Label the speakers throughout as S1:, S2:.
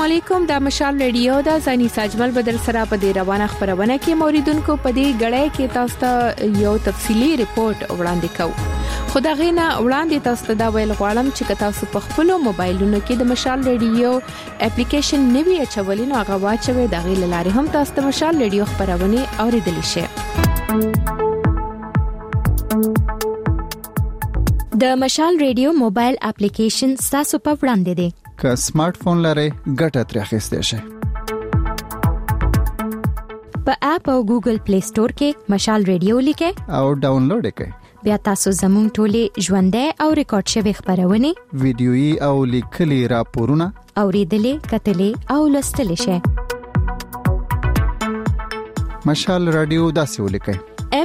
S1: علیکم، د مشال ریډیو د زنی ساجمل بدر سره په دې روانه خبرونه کې موریدونکو په دې غړې کې تاسو ته یو تفصیلی ریپورت وړاندې کوم. خو دا غینه وړاندې تاسو ته دا ویل غواړم چې تاسو په خپل موبایلونو کې د مشال ریډیو اپلیکیشن نوی اچولې نو هغه واچوي، دا غي لاره هم تاسو ته مشال ریډیو خبرونه اوریدلی شئ.
S2: د مشال ریډیو موبایل اپلیکیشن تاسو په وړاندې دی.
S3: که سمارټ فون لرئ ګټه ترې اخیستئ شئ.
S2: په اپ او ګوګل پلی سٹور کې مشال ریډیو لیکئ
S3: او ډاونلوډ کړئ.
S2: بیا تاسو زموږ ټولې ژوندۍ او ریکارډ شوی خبرونه،
S3: ویډیويي او لیکلي راپورونه
S2: اوریدلې، کتلې او لوستلې شئ.
S3: مشال رادیو داسې ولیکئ: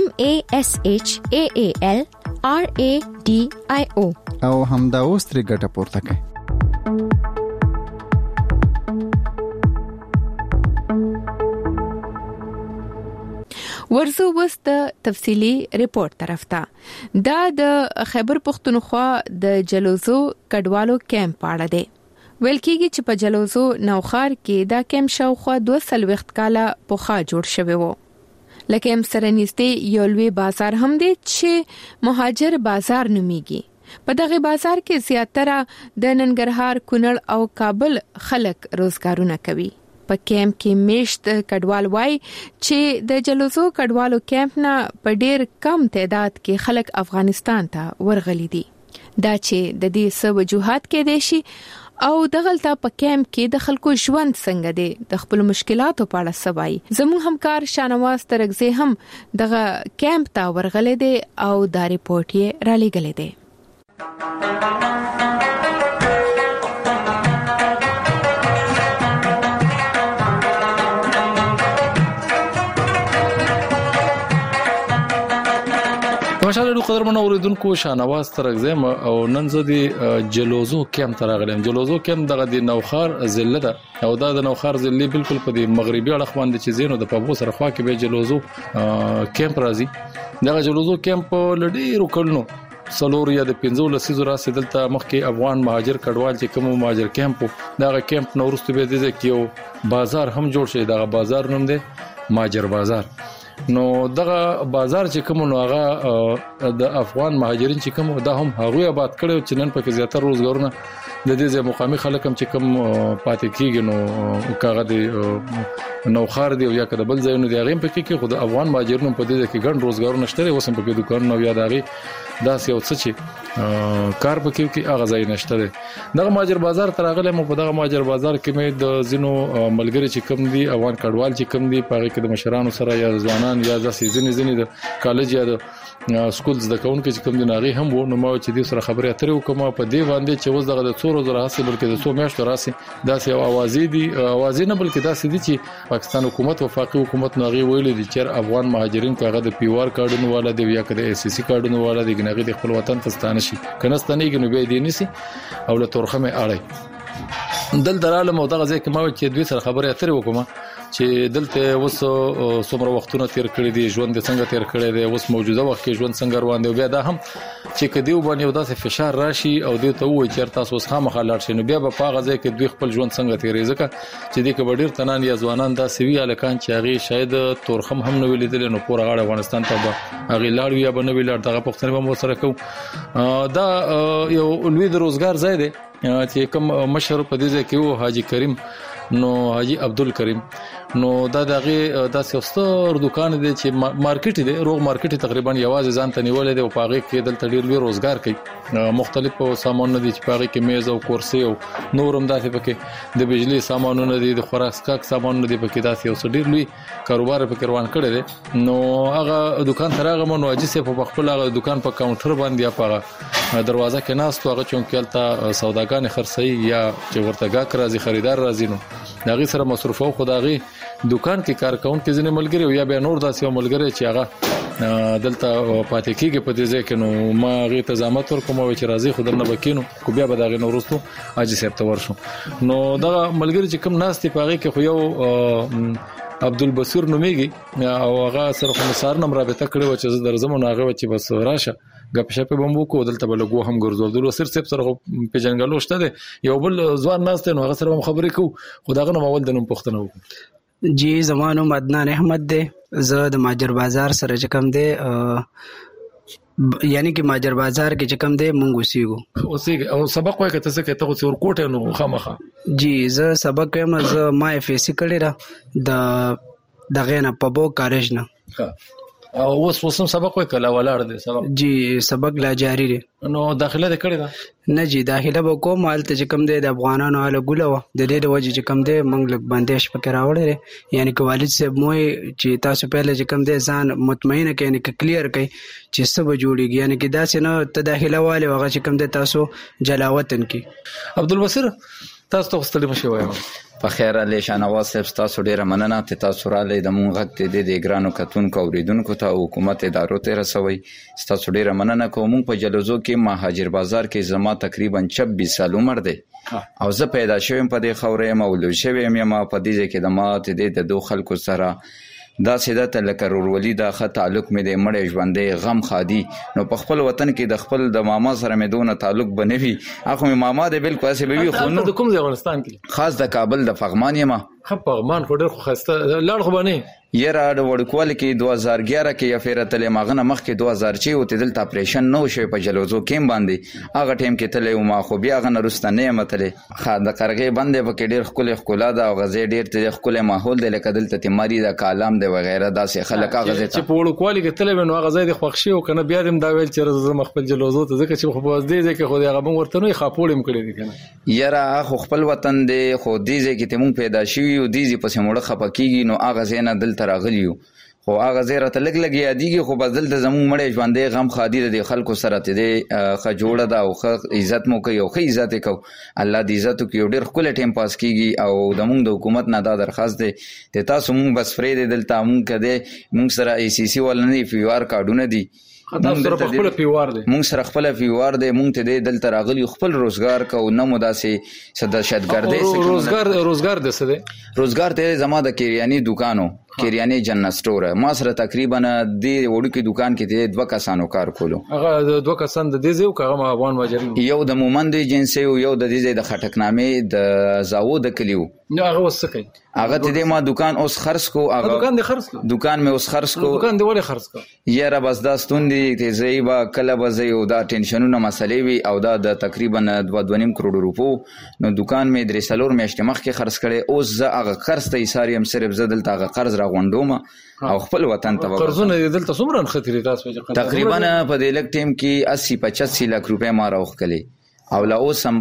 S2: MASHAAL RADIO
S3: او همدا اوس ترې ګټه پورته کړئ.
S1: ورزو وست تفصیلی ریپورت طرف ته. دا د خیبر پختونخوا د جلوزو کډوالو کیمپ اړه دی. ویل کېږي چې په جلوزو نوخار کې دا کیمپ شاوخوا 2 کاله پوخا جوړ شوی وو. لکه هم سره نږدې یو لوی بازار هم دی چې مهاجر بازار نومیږي. په دغه بازار کې زیاتره د ننګرهار، کونړ او کابل خلک روزګارونه کوي. په کیمپ کې میشت کډوال وای چې د جلوزو کډوالو کیمپ نه په ډیر کم تعداد کې خلک افغانستان ته ورغلي دي. دا چې د دې سبب وجوهات کې دي شي او دغلته په کیمپ کې د خلکو ژوند څنګه دی، د خپل مشکلاتو په اړه سوای. زموږ همکار شانواز ترغزی هم دغه کیمپ ته ورغلي دي او دا ریپورت یې را لېږلی دی.
S4: ماشاءالله قدرمن اوریدونکو، شانواز ترغزم او نن زه د جلوزو کیمپ ته راغلم. جلوزو کیمپ دغه د نوخار ضلع ده او دا د نوخار ضلع بالکل په د مغربي اړخ باندې چې زینو د پابو سره خوا کې به جلوزو کیمپ راځي. دغه جلوزو کیمپ لډیرو کلونو سلور یا د 15 لسیزو راځي دلته مخکې افغان مهاجر کډوال چې کوم مهاجر کیمپ دغه کیمپ نورسته به دي چې یو بازار هم جوړ شي. دغه بازار نوم دی ماجر بازار. نو دغه بازار چې کوم نو هغه د افغان مهاجرین چې کوم دا هم هغه آباد کړو چې نن پکې زیاتره روزګارونه د دې مقامي خلک هم چې کوم پاتې کیږي. نو کاغه د نوخار دی یا کده بل ځای نو دی هغه پکې کې خود افغان مهاجرینو په دې کې ګڼ روزګارونه شته، اوس هم پکې دکانونه یا دغه داسې او څه چې کار پکې کې هغه ځای نشته دی. دغه ماجر بازار ترغله مو په دغه ماجر بازار کې مې د زینو ملګری چې کوم دي افغان کډوال چې کوم دي پاره کې د مشرانو سره یا ځوانان یا د سیزنې د کالج یا د سکولز د کون کې چې کوم دي ناغي هم وو. نو ما چې دې سره خبرې اترې وکم په دې باندې چې وز دغه د څورو زره حاصل بلکې د 100 میاشتو راسي داسې اوازې دي، اوازې نه بلکې داسې دي چې پاکستان حکومت وفاقي حکومت ناغي ویلي دي چې افغان مهاجرین کاغه د پیوار کارډونو والا دی یا کده SSC کارډونو والا دی ناغي د خپل وطن ته ستانه شي کنه ستنې کې نو به دي نسی او له تورخمه اړای دل دراله مو دغه ځکه ما چې دوی سره خبرې اترې وکم چې دلته وس څومره وختونه تیر کړی دي، ژوند څنګه تیر کړی دی، اوس موجوده وخت کې ژوند څنګه روان دی. بیا دا هم چې کدیو باندې یو داسې فشار راشي او دوی ته وایي چې تاسو اوس خامخا لاړ شئ، نو بیا په هغه ځای کې دوی خپل ژوند څنګه تیرې ځکه چې د کبډیر تنان یا ځوانان دا سوي الکان چې هغه شاید تورخم هم نه ویلیدل نو پور غاړه افغانستان ته هغه لاړ یا بنوي لاړ دغه پښتنه به مو سره کو. دا یو لوی د روزګار ځای دی چې کوم مشر په دې ځای کې وو حاجی کریم نو حاجی عبدالکریم. نو دا دغه داسې ستر دکان دی چې مارکیټ دی، روغ مارکیټ تقریبا یوازې ځان ته نیولې دی او پاغه کې دلته ډیر لوی روزګار کوي. مختلف سامانونه دي چې پاغه کې میز او کرسي او نورم داسې پکې د بجلی سامانونه دي، د خوراک سکاک سامانونه دي پکې داسې او ډیر لوی کاروبار پکې روان کړی دی. نو هغه دکان تر هغه مونږ اجازه په خپل هغه دکان په کاونټر باندې یا په دروازه کې ناست هغه چونکې الته سوداګان خرڅي یا چې ورته گاک راځي خریدار راځي نو دغه سره مصرف او خدایي دکان کې کار کوون کې ځنه ملګری یا به نور داسې ملګری چې هغه دلته پاتې کېږي په دې ځای کې. نو ما غي تزامت ورکوم چې راځي خدای بکینو کو بیا به دغه نورستو اجي سپت ورشو. نو دغه ملګری چې کوم ناس ته پاغي کې خو یو عبدالبصیر نوميږي او هغه سره کوم سار نم رابطه کړو چې درځم نو هغه چې بس راشه غپ شپ بمبو کو دلته بلګو هم ګرځول وسر سپ سره په جنګلو شته دی یو بل ځوان ناس ته نو هغه سره خبرې کو خداغه نو مول د نوم پښتنه وکړو
S5: جی زمانو مدنان احمد دی زه د ماجر بازار سره چکم دی یعنی کې ماجر بازار کې چکم دی مونږ اوسېږو
S4: او سبق وای کته څه کته خو ورکوټه نو خامخه
S5: جی زه سبق وایم زه ما فیسی کړی را د دغه نه په بو کالج نه
S4: او اوس سبق وای کله ولاړ دی سبق
S5: جی سبق لا جاری دی
S4: نو داخله د کړی دا
S5: نه جی داخله به کوم حالت چې کم دی د افغانانو حاله ګوله و د دې د وجه چې کم دی مونږ لږ بندیش پکې راوړی یعنی که والد صاحب موي چې تاسو پهله چې کم دی ځان مطمئنه کړئ یعنی که کلیر کړئ چې څه به جوړیږي یعنی که داسې نه ته داخله والی هغه چې کم دی تاسو جلاوطن کې
S4: عبدالبصیر تاسو ته ستړي مشي وایم
S6: په خیر علي شانواز صاحب تاسو ډیره مننه ته تاسو را لید مونږ غږ ته د ګرانو کتونکو اوریدونکو ته حکومت ادارو ته رسوي تاسو ډیره مننه کوم په جلوزو کې مهاجر بازار کې زما تقریبا 26 سال عمر دی او زه پیدا شوم په دې خورې مولود شوم یم په دې کې د ماته د دوه خلکو سره دا سیده تلکه رورولي دا خه تعلق مې د مړې ژوندې غم خادي نو په خپل وطن کې د خپل د ماما سره مې دونه تعلق بنوي اخو مې ماما د بالکل اسې بيوي خو نو
S4: د کوم ځای افغانستان کې
S6: خاص د کابل د فغمان یم
S4: پغمان خو ډېر خو خسته لاړ خو باندې
S6: یره د وړکوال کې 2011 کې یا فیر تل ماغنه مخ کې 2006 او تدل اپریشن نو شوی په جلوزو کې باندې هغه ټیم کې تل ما خو بیا غن رستنه متلې خا د قرغه باندې په کې ډېر خپل خپل دا غزې ډېر ته خپل ماحول د لکدل ته تیماری د کالام د وغیرہ داسې خلک غزې
S4: چې په وړکوال کې تل نو غزې د خوښشي او کنه بیا دم دا ویل چې زه خپل جلوزو ته ځکه چې خو په دې کې خو هغه بم ورته نو خاپوړم کړی دي کنه
S6: یره خو خپل وطن دی خو دې کې ته مونږ پیدا شوی او دې پسې مړه خپکیږي نو هغه زینه دل تر غلیو خو هغه زیره ته لګ یادېږي خو بدل د زمون مړې ژوندې غم خادي د خلکو سره ته دی خ جوړه دا او خ عزت مو کوي او خ عزت کو الله دې عزت کوي ډېر خپل ټیم پاس کیږي او د مونږ د حکومت نه دا درخواست دی ته تاسو مونږ بس فرې دلته مونږ کده مونږ سره ای سی سی ولنې فیوار کارډونه دي
S4: مونږ
S6: سره خپل فیوار دی مونږ ته دلته راغلی خپل روزګار کو نه مداسې صداشتګردې
S4: روزګار د څه دی
S6: روزګار ته زما د کیریانی دکانو کیریانی جنت سٹور ما سره تقریبا د وړو کې دکان کې د 2 کسانو کار کولو
S4: هغه د 2 کسان د دې زو کغه افغان ماجرین
S6: یو د مومند جنسي یو د دې د خټکنامې د زاو د کلیو
S4: نو هغه وسکي
S6: هغه ته ما دکان اوس خرڅ کو هغه
S4: دکان د خرڅ کو
S6: دکان مې اوس خرڅ کو
S4: دکان دی ولې خرڅ کو
S6: یاره بس دا ستوندې ته زیبا کله بزي او دا ټینشنونه مسلې وي او دا د تقریبا 2.5 کروڑ روپو نو دکان مې درې سلور میاشتې مخکې خرڅ کړي اوس زه هغه قرض ته ایثاریم صرف زدل تا هغه قرض راغونډوم او خپل وطن ته
S4: قرضونه دلته څومره خطرې تاسو
S6: تقریبا په دې لک ټیم کې 80-85 لک روپے ما راوخ کړي او لا اوس هم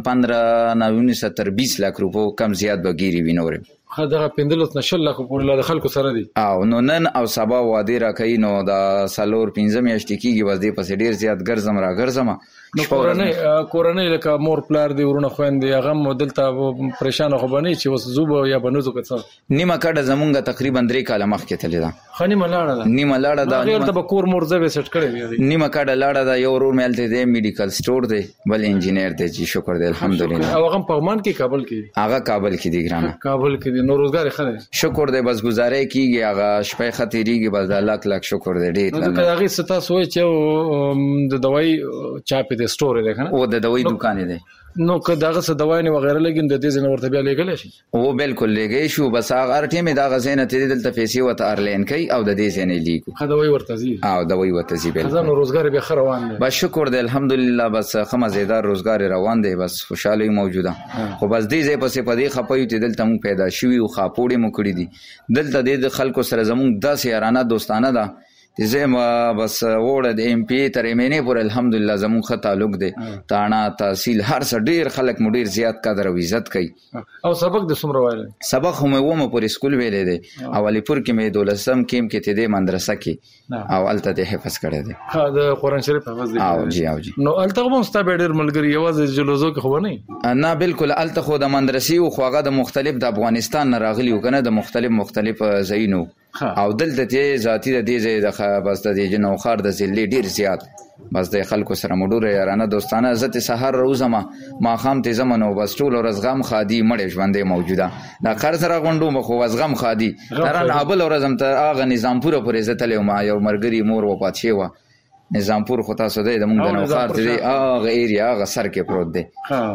S6: 15-20 لک روپو کم زیات بګيري وینورم
S4: خدغه پندلوت نشل لک په خلکو سره دي
S6: او نو نن او سبا وادي را کوي نو دا سالور 15 میاشتې کیږي وځي پسې ډیر زیات ګرځم را ګرځم
S4: نو کورنۍ لکه مور پلار دی ورونه خويندې هغه مودل ته پریشان خو بنئ چې وس زوب یا بنوزو کڅ
S6: نیمه کډه زمونږه تقریبا 3 کاله مخکې تللی دا
S4: خني ملاړه
S6: نیمه لاړه دا
S4: غیر د کور مرزه سټ کړی دی
S6: نیمه کډه لاړه دا یو ور ملته دی میډیکل سٹور دی بل انجینیر دی چې شکر دی الحمدلله
S4: او هغه پغمان کې کابل کې
S6: هغه کابل کې دی ګرانه
S4: کابل کې دی نو روزګار خره
S6: شکر دی بس گزارې کیږي هغه شپه خطرېږي بس د لاک شکر دی ډیر
S4: نو هغه ستا سوې چې د دوايي چاپې د سٹور دی کنه
S6: او د دوايي دکان دی
S4: نو که داغه څه دوايي نه وغیرہ لګین د دې ځنه ورته بیا لګل شي
S6: او بالکل لګی شو بس هغه ټیم دا غزنه ته دلته پیسې وته ارلین کوي او د دې ځنه لیکو
S4: خدوي ورته زی
S6: او دوايي ورته زی بالکل
S4: ځنه روزګار به روان دی
S6: بس شکر دی الحمدلله بس خمزیدار روزګار روان دی بس خوشاله موجوده خو بس دې ځای پسې پدې خپوي ته دلته مو پیدا شوی او خاپوړې مو کړی دي دلته د خلکو سره زموږ 10 یارانه دوستانه ده زما بس وړه د ام پی تر ایمنه پر الحمدلله زمون خ تعلق دی تانا تحصیل هر څ ډیر خلک مډیر زیات قدر او عزت کوي
S4: او سبق د سمره وایي
S6: سبق هم و پر اسکول ویلې دی اولی پر کې مې دولسم کېم کې ته د مدرسه کې او الته د حفظ کړی دی
S4: ها د قران شریف حفظ دی
S6: او جی
S4: نو الته هم ستا ډیر ملګری یوازې جلوزو کې خو
S6: نه بالکل الته خو د مدرسې او خوغه د مختلف د افغانستان نه راغلی کنه د مختلف زینو او دلته ته ذاتی د دې د بس د جنو خار د زلې ډیر زیات بس د خلکو سره مډوره یارانه دوستانه عزت سحر روزما ما خام ته زمنو بس ټول ورځغم خادي مړې ژوندې موجوده دا قرض را غونډو مخو وزغم خادي تران ابل ورځم ته اغه نظام پوره پر عزت له ما یو مرګري مور و پات شي و نظامپور خو تاسو دی د موږ د نوخار ته دی هغه ایریا هغه سر کې پروت دی.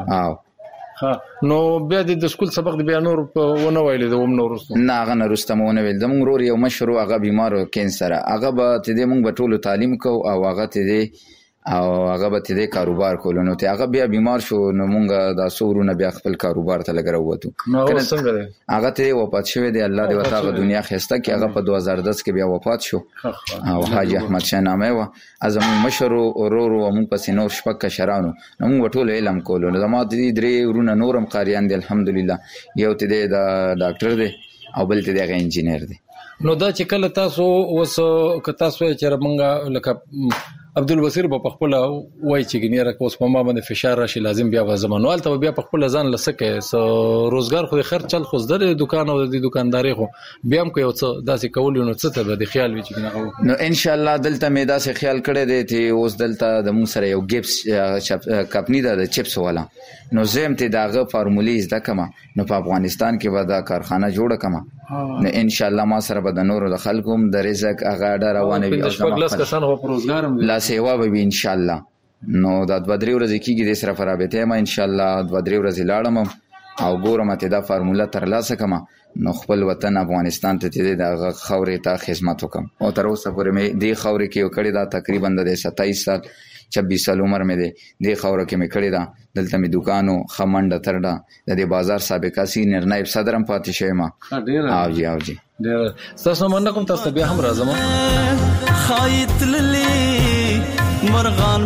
S4: نو بیا د سکول سبق د بیا نور ونه ویل د وم نور وروسته
S6: نه هغه نه وروسته مونه ویل د موږ ورور یو مشر هغه بیمار کینسر هغه به ته موږ به ټولو تعلیم کو او هغه ته د کاروبار کولو نو ته هغه بیا بیمار شو نو موږ د سورونه بیا خپل کاروبار ته لګرو وته هغه ته وفات شوی دی الله دې وتعالى دنیا خسته کې هغه په 2010 کې بیا وفات شو او حاجی احمد شاه نامه و ازم مشر ورور او موږ پس نور شپک شرانو نو موږ ټول علم کولو نو زما دې درې ورونه نورم قاریان دي الحمدلله یو ته د ډاکټر دی او بل ته د انجینر دی.
S4: نو دا چې کله تاسو وس ک تاسو چې موږ لکه عبدالبصیر په خپل وای چې ګنیره کوس په ما باندې فشار راشي لازم بیا په زمانوال ته بیا په خپل ځان لسکه سو روزګار خو خیر چل خو زده دکان او د دکانداري خو بیا هم کوي څه داسې کول نو څه ته د خیال وی چې
S6: نو ان شاء الله دلته مې داسې خیال کړی دی چې اوس دلته د مون سره یو ګیپس کمپنی د چپس والا نو زم ته داغه فارمولې زده کما نو په افغانستان کې به دا کارخانه جوړه کما نو ان شاء الله ما سره به د نورو د خلکو د رزق هغه ډیر روانه وي او
S4: خپل کسان هو روزګار
S6: لا سیوا به ان شاء الله نو د 2-3 ورځې کېږي د سره فرابته ما ان شاء الله 2-3 ورځې لاړم او ګورم ته دا فارموله تر لاسه کما نو خپل وطن افغانستان ته د خورې ته خدمت وکم او تر اوسه پورې مې د خورې کې وکړی دا تقریبا د 27 سال 26 سال عمر مې دی د خورې کې مې کړی دا دلته مې دکانو خمنډه ترډه د دې بازار سابقه سینیئر نائب صدرم پاتې شوی ما او جی
S4: ډیر تاسو مننه کوم تاسو بیا هم راځم
S7: خایت للی مرغان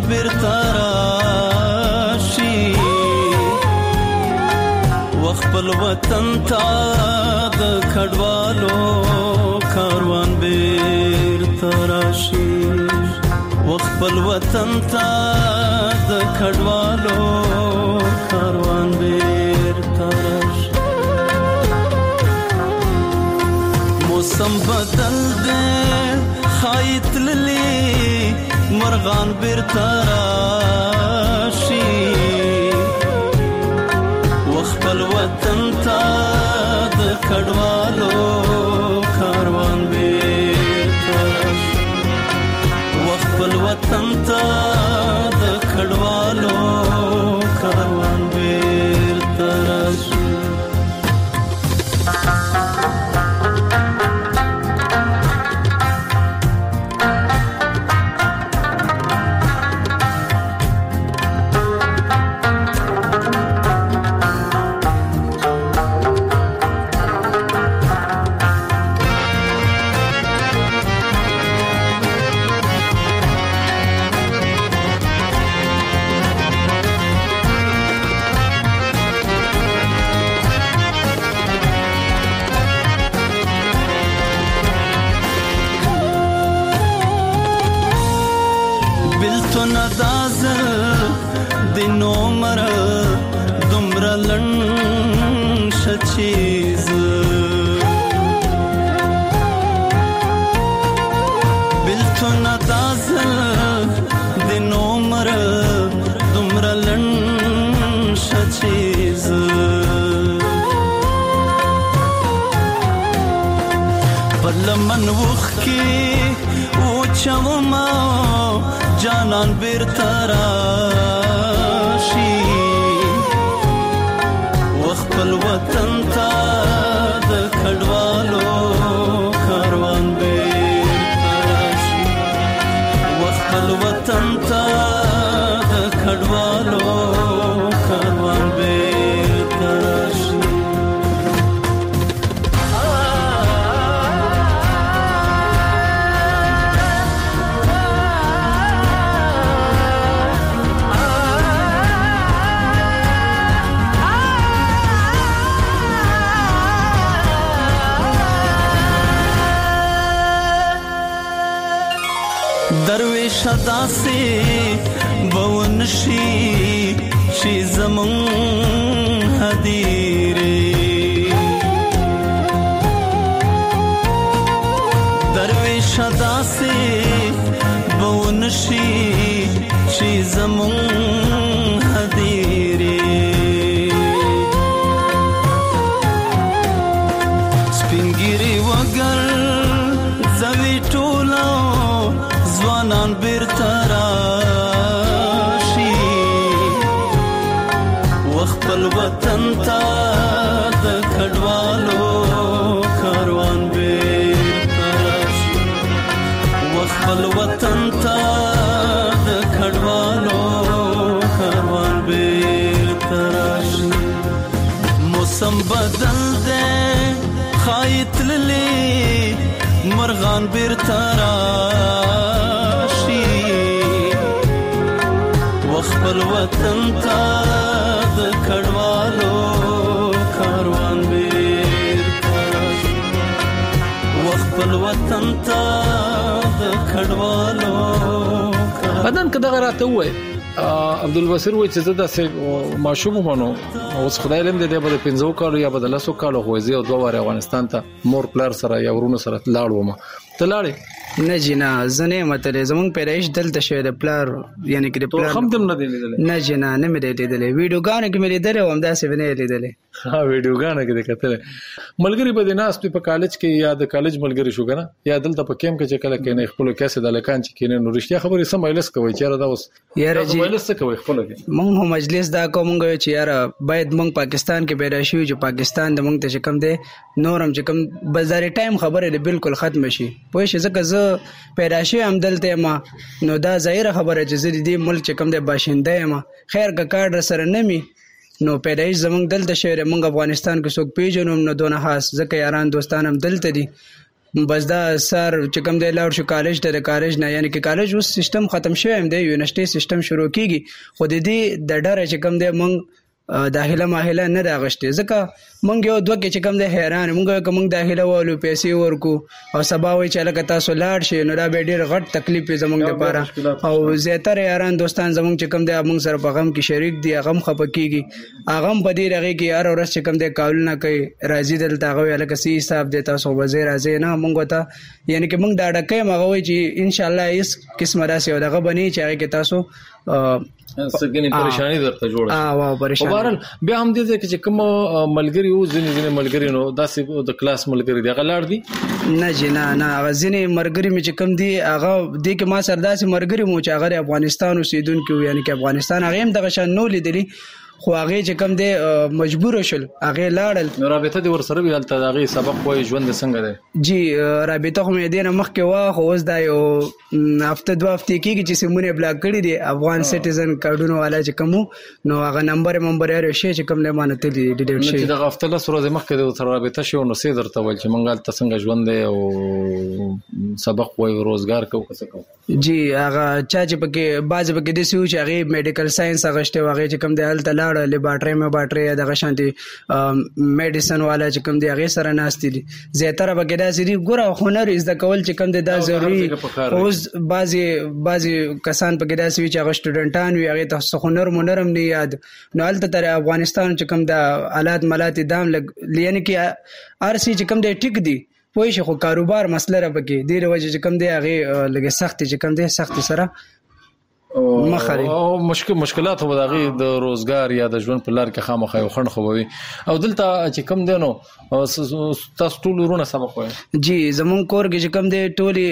S7: برتراشي وخپل وطن ته د کډوالو کاروان برتراشي وخپل وطن ته د کډوالو کاروان برتراشي موسم بدل دے خایت للی مرغان برتراشي وخپل وطن ته د کډوالو کاروان برتراشي وخپل وطن ته د کډوالو کاروان برتراشي چیز بلتو ندازل دن عمر دمر لنش چیز پرلمن وخی اوچو ما جانان برتراشی وخپل وطن تا د کډوالو کاروان برتراشي وخپل وطن تا د کډوالو کاروان برتراشي درویش داسې بونشي چې زمون هدیره درویش داسې بونشي چې زمون هدیره سپینګری وګر زوی ټولو زوانان برتا خپل وطن ته د کډوالو کاروان بیرته راشي موسم بدل دی ښایي تللي مرغان بیرته راشي خپل وطن ته د کډوالو کاروان بیرته راشي خپل وطن ته د کډوالو
S4: بدن که دغه راته ووایي عبدالبصیر وایي چې زه داسې ماشوم ومنو اوس خدای علم دی به د 15 کالو یا به د 10 کالو خو زه 2 واره افغانستان ته مور پلار سره یا ورونو سره لاړ وم ته لاړې
S5: نه جی نه زه نه متلې زمونږ پیدایش دلته شوی د پلار یعنی کې د پلار
S4: هم تم نه دی لیدلې
S5: نه جی نه مې لیدلې ویډیوګانو کې مې لیدلې او همداسې به نه لیدلې
S4: ها ویډیوګانو کې د کتلې ملګری به د ناس په کالج کې یا د کالج ملګری شو کنه یا دلته په کیمپ کې چې کله کې نه خپل کیسه د لکان چې کې نه رښتیا خبرې سم مجلس کوي چې را دا اوس
S5: یاره جی
S4: مجلس کوي خپل کې
S5: مونږ مجلس دا کوم چې یاره باید مونږ پاکستان کې پیدا شو چې پاکستان د مونږ ته چې کم دی نورم چې کم بازار ټایم خبره بالکل ختم شي پوه شي ځکه زه پیدا شوی هم دلته ما نو دا ظاهره خبره چې زه دې ملک چې کم دی باشنده یم خیر که کارډ سره نه می نو پیدایش زمونږ دلته شوی مونږ افغانستان کې څوک پیژنو نو دونه خاص ځکه یاران دوستان هم دلته دي بس دا سر چې کوم دی لاړ شو کالج ته د کالج نه یعنی کې کالج اوس سیستم ختم شوی هم دی یونیورسيټي سیستم شروع کیږي خو د دې د ډر چې کوم دی مونږ داخله ماهله نه راغشته ځکه مونږ یو دوه کې چې کوم د حیران مونږ کوم داخله والو پیسې ورکو او سبا وای چې لکه تاسو لاړ شي نو دا به ډیر غټ تکلیف زمونږ لپاره او زیاتره یاران دوستان زمونږ چې کوم د مونږ سره په غم کې شریک دي غم خپکیږي هغه په دې رغه کې هر ورځ چې کوم د کاولونه کوي راځي دلته هغه لکه سی حساب دی تاسو وزیر راځي نه مونږ ته یعنی کې مونږ دا ډکه مغه وای چې ان شاء الله اس قسمه راسي او دغه بني چې هغه کې تاسو
S4: سګنی پریشانی درته جوړه
S5: واو پریشانی
S4: وبارل بیا هم دې چې کوم ملګری او ځینې ملګری نو داسې د کلاس ملګری دی غلاړ دي
S5: نه جی نه ځینې مرګري مې چې کوم دي هغه دې کې ما سره داسې مرګري مو چې هغه افغانستان اوسیدونکو یعنی کې افغانستان هغه هم دغه شان نو لیدلی خو هغه چې کوم دی مجبور شول هغه لاړل
S4: نو رابطه دي ور سره ویل ته هغه سبق وای ژوند څنګه دی
S5: جی رابطه خو مې دینه مخ کې وا خو اوس دا یو هفته 2 هفته کېږي چې سیمونه بلاک کړی دي افغان سټیزن کارډونو والا چې کوم نو هغه نمبر یې شي چې کوم نه مانته دي ډیټ شي
S4: چې دا هفته له سره مخ کې د رابطه شو نو سي درته ول چې مونږه تاسو څنګه ژوند دی او سبق وای روزګار کو څه کو
S5: جی هغه چا چې پکې باز پکې د سوچ هغه میډیکل ساينس هغه شته هغه چې کوم دی هلته لیبارټري دغه شانتي میډیسن والا چې کوم دی هغه سره ناشتي دي زیاتره بګی دا سری ګوره هنر از د کول چې کوم دی دا ضروري اوس بعضي کسان پکې دا سوي چې هغه سټوډنټان وي هغه ته هنر مونرم نه یاد نو هلته تر افغانستان چې کوم دا آلات ملات دام یعنی کې ارسي چې کوم دی ټیک دی پوه شي خو کاروبار مسله را پکې دی وجه چې کوم دی هغه لګي سخت چې کوم دی سخت سره مخاري
S4: او مشکلات هو دغه د روزګار یا د ژوند په لار کې خامخا یو خند خووي او دلته چې کم دینو تاسو ټول ورونه سبق وایي
S5: جی زمون کور کې چې کم دی ټولي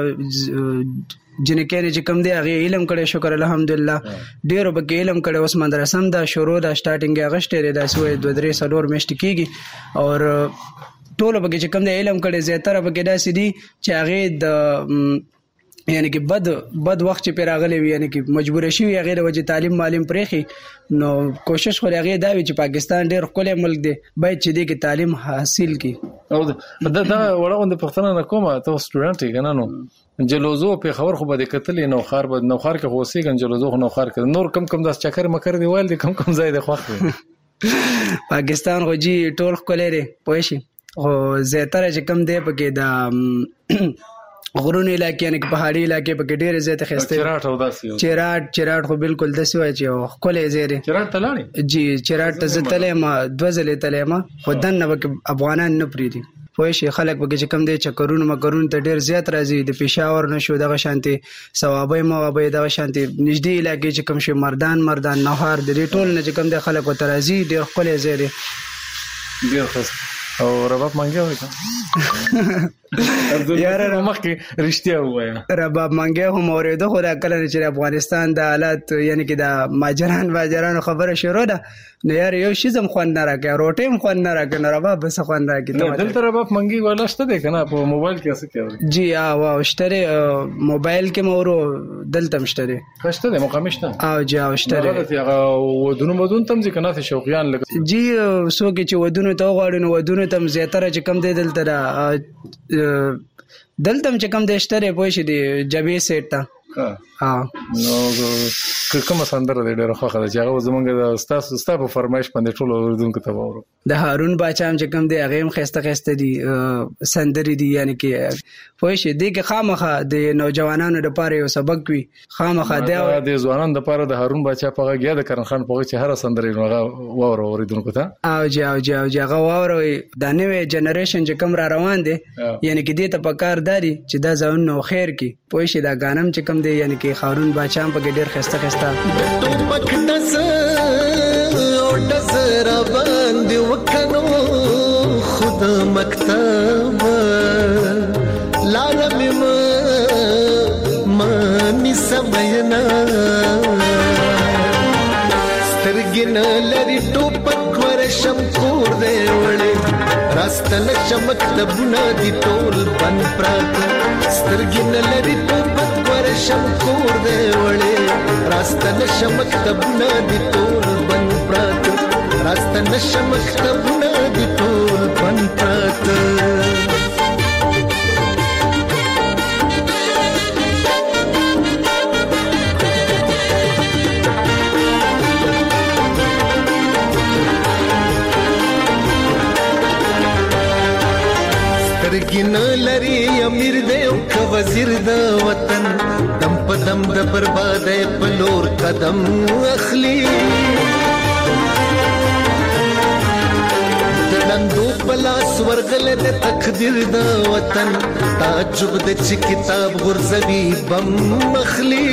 S5: جنې کې چې کم دی هغه علم کړي شکر الحمدلله ډیرو به علم کړي اوس مدرسه هم دا شروع دا سٹارټینګ اگست لري دا سوې 2-3 میاشت کېږي او ټول به چې کم دی علم کړي زیاتره به دا سدي چې هغه د یعنی کې بد وخت چې پیراغلي وي یعنی کې مجبور شي غیر وجه تعلیم معلم پرېخي نو کوشش خو هغه دا وي چې پاکستان ډېر خپل ملک دی باید چې دې کې تعلیم حاصل کړي
S4: او دا وړاندې پښتنه نه کومه ته سټوډنټ یې کنه نو جلوزو په خبر خو به کتلې نو خار کې خوسي ګن جلوزو نو خار کې نور کم داس چکر مکر دی وایل دي کم ځای دی خوخ
S5: پاکستان خو جی ټول خپل لري پوه شي او زیاتره چې کم دی پکې دا غرونو علاقې نه کې پهاړي علاقې په کې ډېر زیات خسته
S4: چراټ او داسي
S5: چراټ خو بالکل داسي وای چې خولې زیره
S4: چراټ تلاړي
S5: جی چراټ ته زتلې ما دوزلې تلې ما خدان نه افغانان نه پریدي پوه شي خلک به چې کم دی چکرونه مکرون ته ډېر زیات راځي د پېښور نشو دغه شانتي ثوابې موابې دغه شانتي نږدې علاقې چې کم شي مردان نهار د دې ټول نه چې کم دی خلک وته راځي ډېر خولې زیره
S4: ډېر خسته او رباب مانګه وای یاره مخکې رښتیا وایا.
S5: رباب منګي هم اوریدو خو دا کله چې افغانستان د حالات یعنی کې د ماجرانو خبره شروع ده نو یاره یو شی زم خوان نه راکې روټي هم خوان نه راکې نو رباب بس خوان راکې.
S4: دلته رباب منګي ولا شته ده کنه په موبایل کې څه کوي؟
S5: جی واو شته موبایل کې مورو دلته مشته
S4: خشته ده مقامشته
S5: او جی او شته
S4: هغه ودونو مدون تم ځکه نه شوقيان لګ
S5: جی سو کې چې ودونو ته غواړي نو ودونو تم زیاتره چې کم دی دلته چې کم دی شته پوه شي دی جبې سیټ ته
S4: نو کومه سندره دی ډیره خوښه ده چې هغه زمونږ د ستا په فرمایش باندې ټول اوریدونکو ته واورو. د
S5: هارون باچا هم چې کوم دی هغه هم خسته دي سندري دي یعنی کې پوه شي دی کې خامخه د نوجوانانو لپاره یو سبق وي خامخه د
S4: ځوانانو لپاره د هارون باچا په غږ د کرن خان په غږ چې هر سندري هغه واورو اوریدونکو ته
S5: او جی هغه واورو د نوې جنریشن چې کوم را روان دي یعنی کې دې ته پکار داري چې دا ځون نو خیر کې پوه شي دا غانم چې کوم دی یعنی کې هارون باچا په ډېر خسته
S7: ټوپک دز او دز را باندې وکنو خود مکتب لارم ما سمينا سترګن لري ټوپک ورشم کور دی وړي راستل شمک دبنا دي ټول بن پرات سترګن لري ټوپک ورشم کور دی وړي راستل شمک دبنا دي ټول بن پرات راستل شمک دبنا دي ټول بن پرات سترګین لري امیر دی او ک وزیر د وطن دم په دم د بربادۍ په لور قدم اخلي دندو پلاس ورغل د تقدیر د وطن تعجب د چې کتاب غرزوي بم اخلي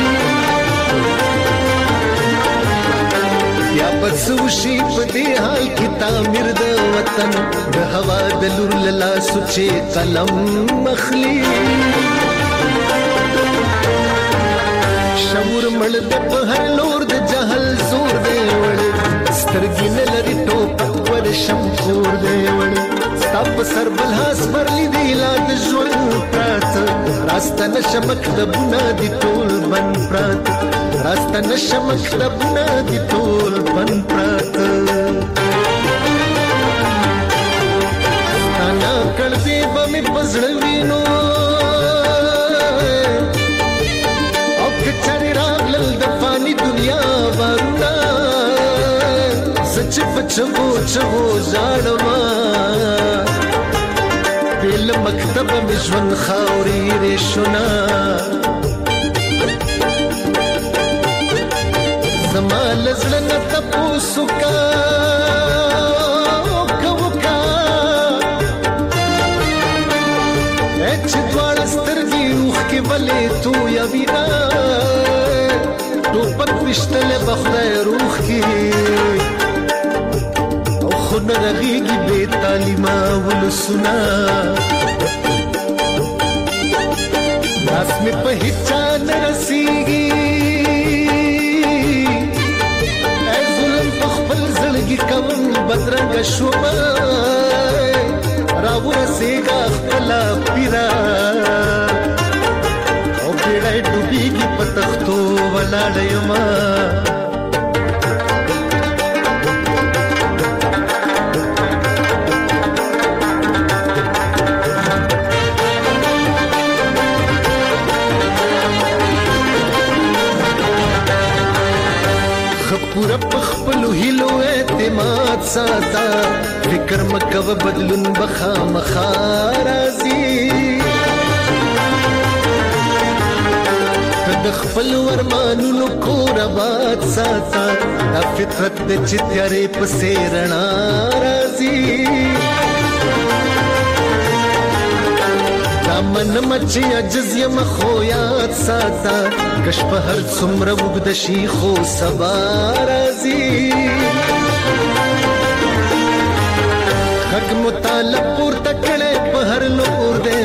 S7: یا بسوشي په دې حال کې تعمیر د وطن د هوا د لور لا سوچې قلم مخلي شعور مړ د په هر لور د جهل زور دی وړي سترګې نه لري ټوپک ور شمکور دی وړي ستا په سر بلحاس برلی دی لا د ژوند پرات راسته نشمک د بنا دي ټول بن پرات راسته نشمک د بنا دي ټول بن پرات انا کړي به مې پزړوینو او کچري راغلل د فاني دنیا ورنا سچ پچو چو زړما بل مکتب مې ژوند خاوري رښنا زمال زلن تپوسو کا وکا اچ دوال سترګي روح کې ولې تو یا وینا ټوپک وشتل بخدای روح کې او خون رغيږي بے تعلیمه ولسنا لاس می په هیڅ نه رسیږي کوم بدرنګ شوم راو رسېګا خپل پیرا او پیړای ډوبېږي په تختو ولاړ یم پورا پخپلو هیلو اعتماد ساتا فکر مکو بدلون بخا مخارازی تد خپل ورمانو کور آباد ساتا دا فطرت د چتیارې پسې رڼا راځي من مچ عجز یم خو یاد ساتا کش په هر څومره وګد شي خو سبا راځي حق مطالب پورته کړي په هر لور دې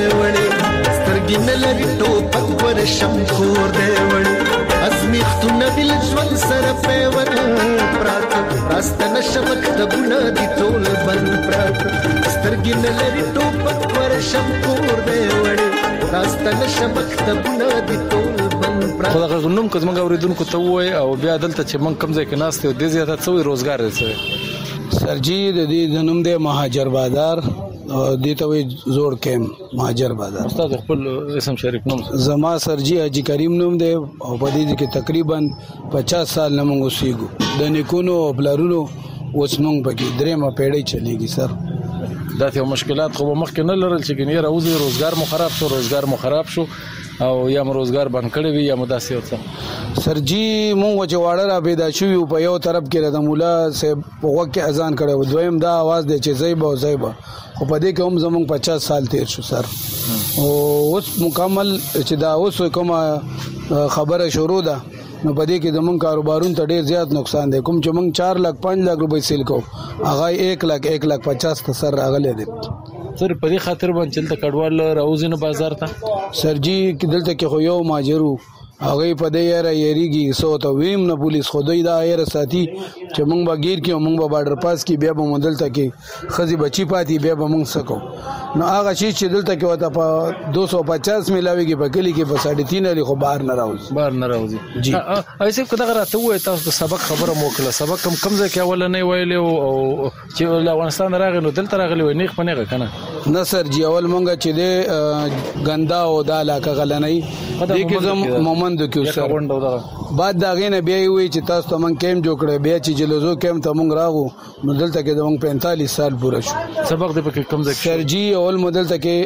S7: سترګې نه لري ټوپک ورشم کور دی وړي ازمیختونه بل ژوند سره پیور پراته راسته نشه مکتبونه دي ټول بند پراته سترګې نه لري ټوپک ورشم کور دی وړي راسته نشه مکتبونه دي ټول بند پراته.
S4: خو دغه نوم که زموږ اورېدونکو ته ووایي او بیا دلته چې موږ کوم ځای کې ناست یو دې ځای ته څه وایي روزګار دی څه وایي؟
S5: سرجی د دې د نوم دی مهاجر بازار او دې ته وایي زوړ کیمپ مهاجر بازار.
S4: استاد خپل اسم شریف نوم؟
S5: زما سرجی حاجی کریم نوم دی او په دې کې تقریبا 50 سال نه موږ اوسېږو د نیکونو او پلارونو اوس موږ پکې درېمه پیړۍ چلیږي سر.
S4: دا یو مشکلات خو مخکې نه لرل چې ګنې راوځي روزګار مو خراب شو او یا مو روزګار بند کړی وي یا مو داسې یو څه
S5: سرجی مونږ چې واړه را پیدا شوي په یو طرف کې د مولا صاحب په غوږ کې اذان کړی و دویم دا आवाज دی چې زیبا خو په دې کې هم زمونږ 50 سال تیر شو سر او اوس مکمل چې دا اوس کومه خبره شروع ده نو په دې کې زمونږ کاروبارونو ته ډیر زیات نقصان دی کوم چې مونږ 4 لک 5 لک روپۍ سیل کو هغه 1 لک 50 ته سر راغلی دی
S4: سر په دې خاطر باندې چې د کډوال راوځي نه بازار ته
S5: سرجی کې دلته کې خو یو ماجرو هغه په دې یریږي سو ته ویم نه پولیس خو دوی دا یره ساتي چې مونږ به گیر کې مونږ به بارډر پاس کې بیا به مدلته کې خزي بچی پاتې بیا به مونږ سکو نو هغه شي چې دلته کې وته په 250 ملاويږي په کلی کې په 3.5 لري خو بهر نه راوځي
S4: جی ایسه کله راته وای تاسو سبق خبره موکله سبق کم ځای کې اول نه ویل او چې افغانستان راغلی نو دلته راغلی و نه خپنه کنه
S5: نه سر جی اول مونږ چې د ګندا او د علاقه غلنۍ دې کې زم مومند کې سر بعد دا غینه بیا وی چې تاسو ته مونږ کیم جوړ کړی بیا چې جلوزو کیم ته مونږ راغو نو دلته کې زمونږ 45 سال پوره شو
S4: سبق دې په کم ځای
S5: سر جی اول مدل ته کې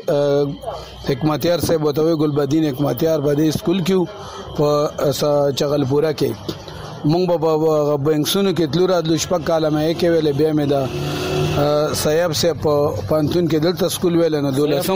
S5: حکمتیار صاحب وتوي ګلبدین حکمتیار باندې سکول کې په چغلپورا کې مونږ په بنکسونو کې تلو راتلو شپږ کاله مې کې ویلې بیا مې دا صاحب سے پانتون کې دلته سکول ویل نه دولسم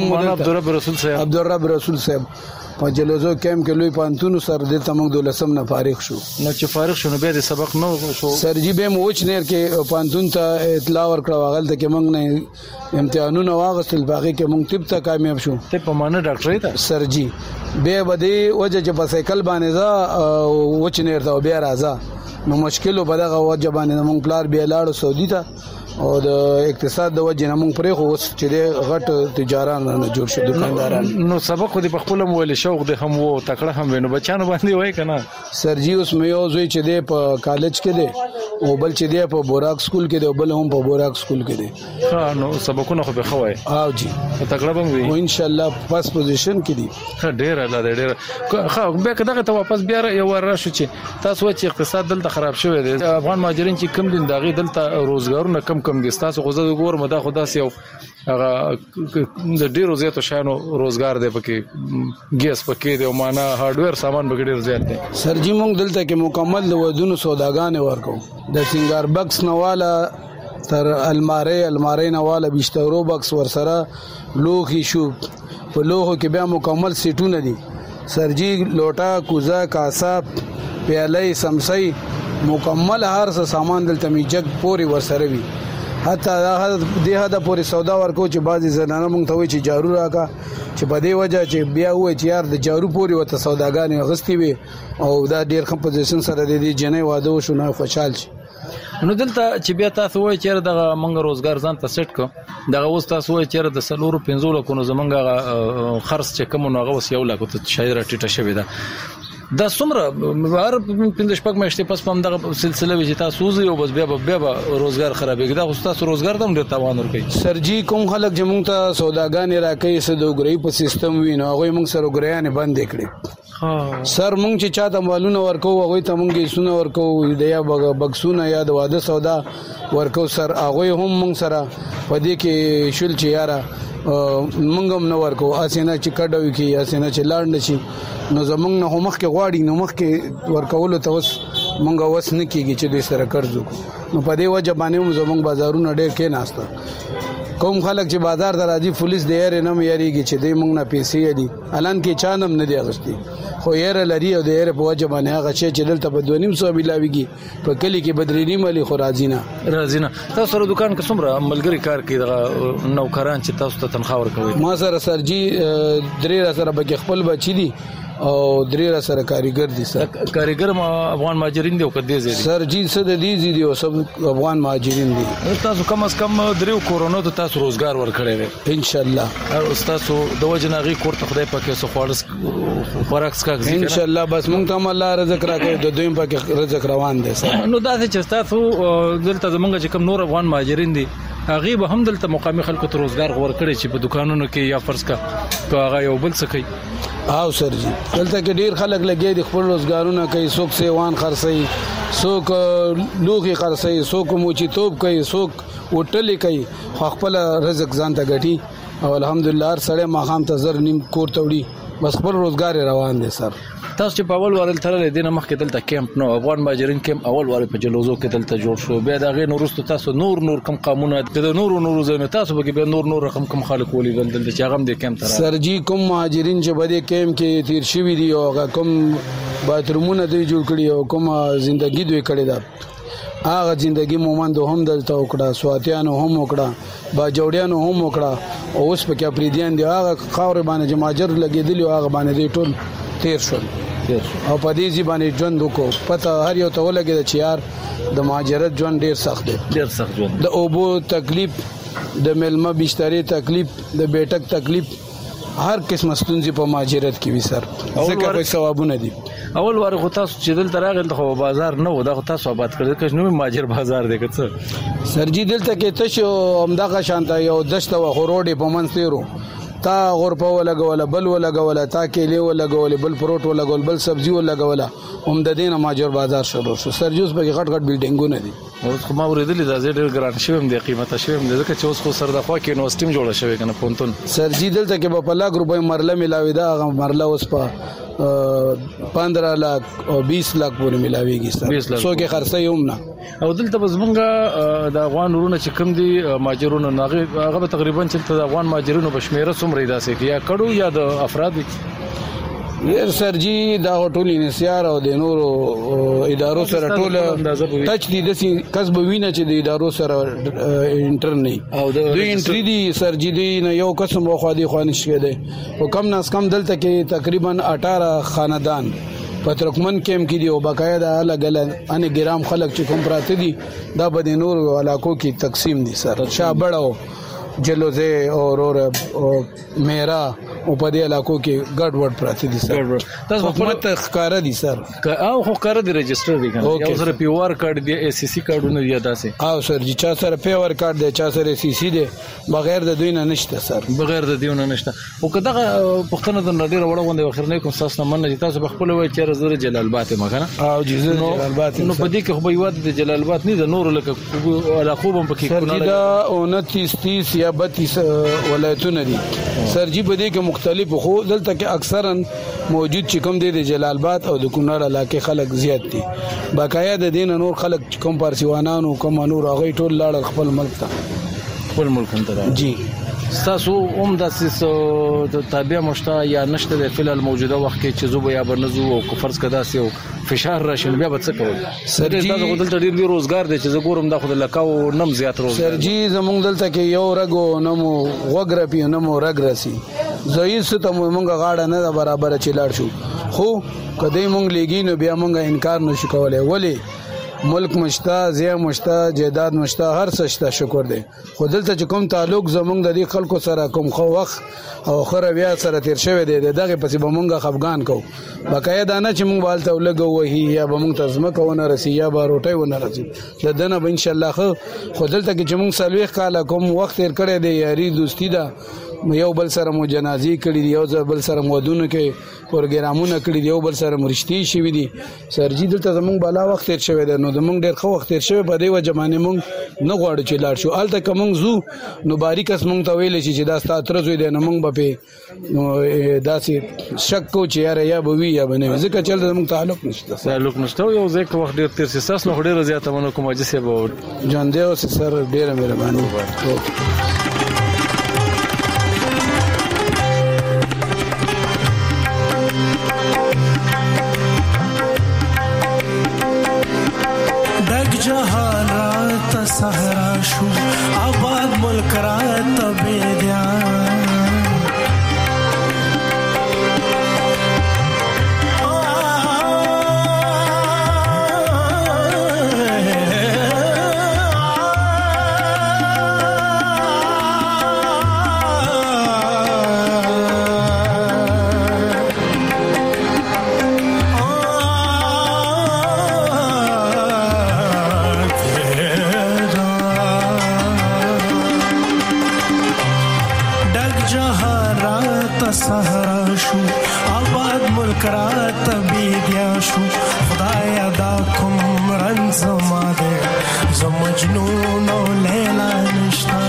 S5: عبدالرب رسول صاحب په جلوزو کیمپ کې لوی پانتون سر دلته موږ دولسم نه فارغ شو
S4: نو چې فارغ شونه به د سبق نو شو
S5: سر جی به موچ نیر کې پانتون ته اطلاع ورکړه غلطه کې موږ نه امتحانونه واغستل باقي کې موږ طب ته کامیاب شو
S4: ته په معنی ډاکټرې ته
S5: سر جی به بده وجه چې په سایکل باندې ځا وچ نیر ته بیا راځه نو مشکل وبدغه وجه باندې موږ پلار بیا لاړو سعودي ته او د اقتصاد د وجه نه موږ پرې خو اوس چې غټ تجاران نه جوړ شو دکانداران
S4: نو سبق خو د خپل مول شوق د هم وو تکړه هم وینو بچانو باندې وای کنه
S5: سر جی اوس مې یو زوی چې د په کالج کې دی او بل چې دی په بوراک سکول کې دی او بل هم په بوراک سکول کې دی
S4: ها نو سبقونه خو به خوای
S5: او جی
S4: تکړه به وي
S5: او ان شاء الله فرست پوزیشن کې دی
S4: ها ډیر الله ډیر خو به کداغه ته واپس بیا یو راشو چې تاسو چې اقتصاد دلته خراب شوی دی افغان مهاجرین چې کم دین داغي دلته روزګارونه کم دي تاسو غوځو ګورم دا خو داس یو هغه د ډیرو زیاتو شانو روزګار دی پکې ګیس پکې دی او معنا هارډویر سامان پکې ډیر زیات دی
S5: سر جی مونږ دلته کې مکمل د ودونو سوداګانې ورکو د سنگار بکس نواله تر الماری نواله بشتورو بکس ورسره لوخي شو په لوخو کې بیا مکمل سیټونه دي سر جی لوټا کوزه کاسه پیالې سمسي مکمل هر څه سامان دلته میجک پوری ورسره وي حتی د هدا پوری سودا ورکو چې بعضی زنانه مونږ ته وي چې جارو راکا چې په دې وجه چې بیا وای چې یار د جارو پوری وته سوداګانې غستی وي او دا ډیر خپل پوزیشن سره د دې جنې واده وشو نه خوشحال شي
S4: نو دلته چې بیا تاسو وای چې دغه منګ روزګار ځان ته سیټ کو دغه اوس تاسو وای چې د سلورو 15 لکو زمونږ خرڅ چې کوم نو هغه وس یو لکو ته شاید راټیټه شوی دا دا څومره هر 15 شپږ میاشتې پس په دغه سلسله وی چې تاسو یو بس بیا روزګار خرابېږي دا خو تاسو روزګار دم ډیر تاوان ورکړي
S5: سر جی کوم خلک چې مونږ ته سوداګانې راکړي سوداګرۍ په سیستم وینو هغه مونږ سره ګریانې بند کړي سر مونږ چې چاته مالونه ورکو هغه ته مونږ یې سونه ورکو د یا بکسونه یا د واده سودا ورکو سر هغه هم مونږ سره پدې کې شول چې یاره مونږ هم نو ورکو اسینه چې کډوي کې اسینه چې لاړ نشي نو زمونږ نه مخ کې غواړي نو مخ کې ورکول ته وس مونږ وس نه کیږي چې د سره قرض نو په دې وجه باندې زمونږ بازارونه ډېر کې ناشته کوم خلک چې بازار ته راځي پولیس د یې نه یریږي چې دوی موږ نه پیسې دي الان کې چانم نه دی اغشتي خو یې لري او د یې په وجه باندې هغه چې دلته په 2.5 ملاويږي په کلی کې بدرینی ملي خو راځي نه
S4: تاسو سره دکان کې څومره ملګری کار کوي د نوکران چې تاسو ته تنخواه ورکوي؟
S5: ما سره سرجی درې سره به خپل بچی دي او درې سره کاریګر دي سر.
S4: کاریګر ما افغان مهاجرین دي او کدي زی
S5: سرجی څه د دې دي او سب افغان مهاجرین دي.
S4: تاسو کم از کم درې کورونو ته تاسو روزګار ورکړی دی
S5: ان شاء الله.
S4: او تاسو د وجناغي کور ته خدای پاک سو خوارس خوراک سکه
S5: ان شاء الله بس مونږ ته الله رزق راکړي د دویم پاک رزق روان دي سر.
S4: نو دا چې تاسو دلته زمونږ چې کم نور افغان مهاجرین دي هغه به هم دلته مقامي خلکو ته روزګار ورکړي چې په دکانونو کې یا فرض کا هغه یو بل څه کوي.
S5: او سرجی دلته کې ډیر خلک لګي د خپل روزګارونه کوي څوک سیوان خرڅي څوک لوخي خرڅي څوک موچي توپ کوي څوک وټلې کوي خپل رزق ځان ته ګټي او الحمدلله هر سړی ماخام ته زر نیم کور توړي بس خپل روزګار روان دي سر.
S4: تاسو چې په اول وارل تلل دي نه مخکې دلته کیمپ نو افغان مهاجرین کیمپ اول وار په جلوزو کې دلته جوړ شو بیا دا غي نورستو تاسو نور کم قانون د نور زنه تاسو به به نور رقم کم خلک ولې دلته چې هغه د کیمپ تر
S5: سرجی کوم مهاجرین چې بده کیمپ کې تیر شوی دي او کوم باترومونه دوی جوړ کړی او کوم ژوندۍ دوی کړی دا هغه ژوندۍ مومند هم دلته وکړه سواتیانو هم وکړه با جوړیانو هم وکړه او اوس په کې پریديان دی هغه خاور باندې جماجر لګیدلی هغه باندې ټول تیر شول او په دې ځبانې ژوند وکړو پته هر یو ته ولګي چې یار د مهاجرت ژوند ډیر سخت دی د اوبو تکلیف د ملما بشتري تکلیف د بیٹک تکلیف هر قسم ستونزې په مهاجرت کې وي سر ځکه په ثوابونه دي.
S4: اول وار خو تاسو چې دلته راغل خو بازار نه و دا تاسو آباد کړل که نو مهاجر بازار دی که څه
S5: سرجی دلته کې تاسو همدغه شانته یو دشته و خو روډي په منځ تیرو تا غرپه ولګول بل ولګول تا کېلې ولګول بل پروت ولګول بل سبزی ولګول هم د دینه ماجر بازار شروع شو. سرجوس په غټ بلډینګونه دي
S4: اوس خو ما ورېدلې دا ډېر ګران شوم د قیمته شوم ځکه چې اوس خو سر د خوا کې یونیورسيټي جوړه شوی کنه پونتون
S5: سرجی دلته کې په لاک روپۍ مرله ملاوي دا مرله اوس په 15 लाख او 20 लाख پورې ملاويږي سره سو کې خرڅي هم نه
S4: او دلته بزمنګ د افغان ورونه چې کوم دي ماجرونو هغه تقریبا چې د افغان ماجرونو بشمیره څومره داسې کې یا کډو یا د افراد
S5: یې سرجی دا ټول انسیار او د نورو ادارو سره ټول ټچ دي د کسب وینه چې د ادارو سره انټر نه او دوی انټری دي سرجی دی نه یو قسم خو دي خوانش کېده او کم ناس کم دلته کې تقریبا 18 خاندان په ترکمن کېم کې دی او باقاعده الګ ان ګرام خلک چې کوم پراته دي دا به د نورو علاقو کې تقسیم دي سر شابړو جلوزه او میرا او په دې علاقو کې ګډ وډ پراته دي سر تاسو حکومت ښکارا دي سر
S4: او ښکارا دي رجستر دي کنه یو سره پی آر کارت دی اس سی کارتونه دی داسې
S5: او سر چې چا سره پی آر کارت دی چا سره سی سی دی بغیر د دوی نه نشته سر
S4: بغیر د دوی نه نشته او کدا پښتنه د نړۍ وړو غونډه وخرنه کوم تاسو نه مننه تاسو په خپل وای چې زره جلال آباد ما کنه او جزیره جلال آباد نو په دې کې خو به یو د جلال آباد نه د نور لکه علاقو هم پکې
S5: کونه دا 29 یا 32 ولایتونه دي سر جی بده کې مختلف خو دلته کې اکثرا موجود چې کوم دي د جلال آباد او د کونړ علاقې خلک زیات دي باقاعده د دین نور خلک کوم پارسیوانانو کوم نور هغه ټول لاړ خپل ملک ته جی تاسو د تابع مشته یا نشته د فعل موجوده وخت کې چې زوب یا بنزو او فرض کدا سي او فشار راشن بیا به څه کوي سر جی تاسو دلته ډیر روزګار دي چې زګورم د خو د لکاو نم زیات روزګار سر جی زمونږ دلته کې یو رګو نمو وګرپی نمو رګ راسي زوی ست مونږه غاړه نه برابر چې لاړ شو خو کدی مونږ لګینو بیا مونږه انکار نشو کولای ولی ملک مشتا زیا مشتا جیداد مشتا هر څه شته شکر دی خو دلته چې کوم تعلق زمونږ د دې خلکو سره کوم خو وخت او خره بیا سره تیر شوی دی دغه پسې به مونږه خفغان کو باقاعده نه چې مونږ والته ولګو وهي یا به مونږ تزمه کوونه رسی یا به روټي ونه رسی دنه به ان شاء الله خو دلته کې چې مونږ سلويخ کاله کوم وخت تیر کړی دی یاري دوستی دا یو بل سره مو جنازي کړی دی یو بل سره مودونه کې پروګرامونه کړی دی یو بل سره مرشتي شوی دی سرجی دلته زمونږ بالا وخت تیر شوی دی نو زمونږ ډیر خو وخت تیر شوی په دی و زمانه مونږ نه غواړو چې لاړ شو الته کوم زو نو باریک اس مونږ ته ویل چې دا ستاتره زوی دی نو مونږ به داسې شک کو چې یا به وی یا به نه ځکه چې زمونږ تعلق نشته
S4: یو ځکه وخت ډیر تیر سي تاسو نو ډیر زیاته مونږ کوم اجازه به جان دی او سر ډیره مهرباني
S8: صحرا شو آباد ملک را تبیدیا صحرا شو آباد ملک را تبیدیا شو خدایا دا کوم رنز ما دے زه مجنون او لیلا نشتا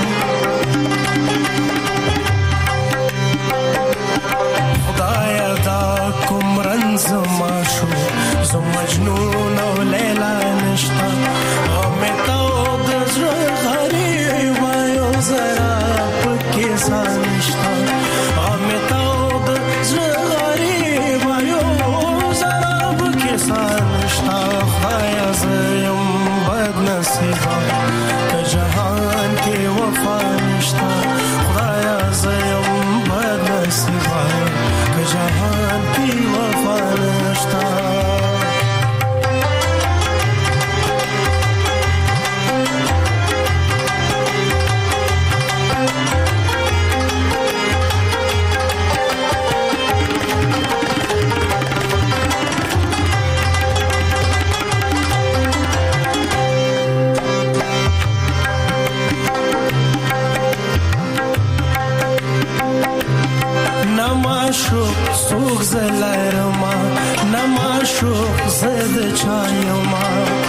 S8: خدایا دا کوم رنز ما شو زه مجنون او لیلا نشتا غمتا او د زړه غریب یو زرا پکې سانشتا خدایا زیم بد نصیبا که جهان کی وفا نشتا خدایا زیم بد نصیبا که جهان کی وفا نشتا سوق زلایرما نما شوق زد چایما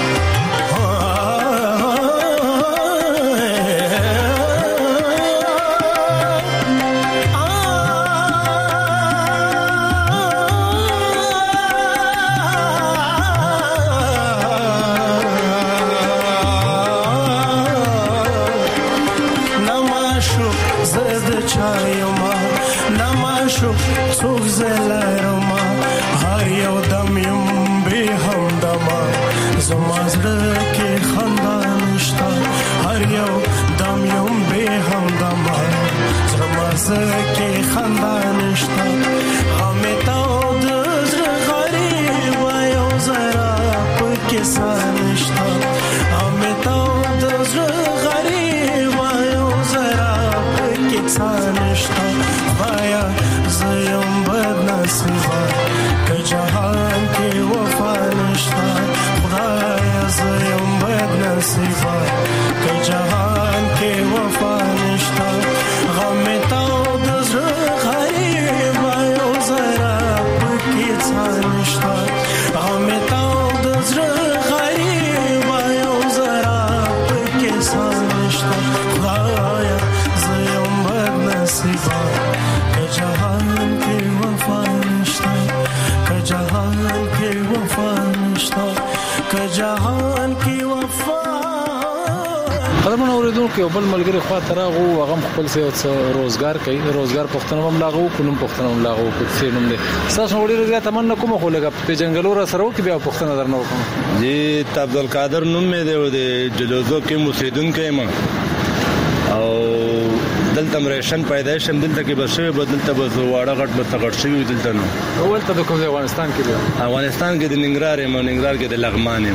S8: نما شوق زد چایما نما شوق څوک زلایرما هر یو دم یم به همدما زما زړه کې خندا نشته هر یو دم یم به همدما زما زړه کې خندا نشته همتا د زړه غریب یو زرا پکې سانشته همتا د زړه غریب یو زرا پکې سانشته وایا زیم بد نصیبا که جهان کی وفا نشتا خدایا زیم بد نصیبا که جهان کی وفا نشتا غمتا د زړه غریب یو زرا پکې څانشتا غمتا د زړه غریب یو زرا پکې څانشتا خدایا زیم بد نصیبا جهان کی وفا نشتا که جهان کی وفا نشتا که جهان کی وفا
S4: قدمونه اوریدونکو یو بل ملګری خوا ته راغو هغه خپل څه روزګار کوي روزګار پښتنه هم لاغو کوم پښتنه هم لاغو کوڅې نوم دي تاسو وړي زیات تمنا کوم خو لګ په جنگلور سره وکي بیا پښتنه درنه وکم
S9: جی عبدالقادر نوم مې دی د جلوزو کې مسیدونکو ما او دلته مریشن پیدایش هم دلته کې بسوي بدلته بس واړه غټ بتغړ شوی دلته نو
S4: اول ته د کوم افغانستان کې دی
S9: افغانستان کې د ننګرهار کې د لغمان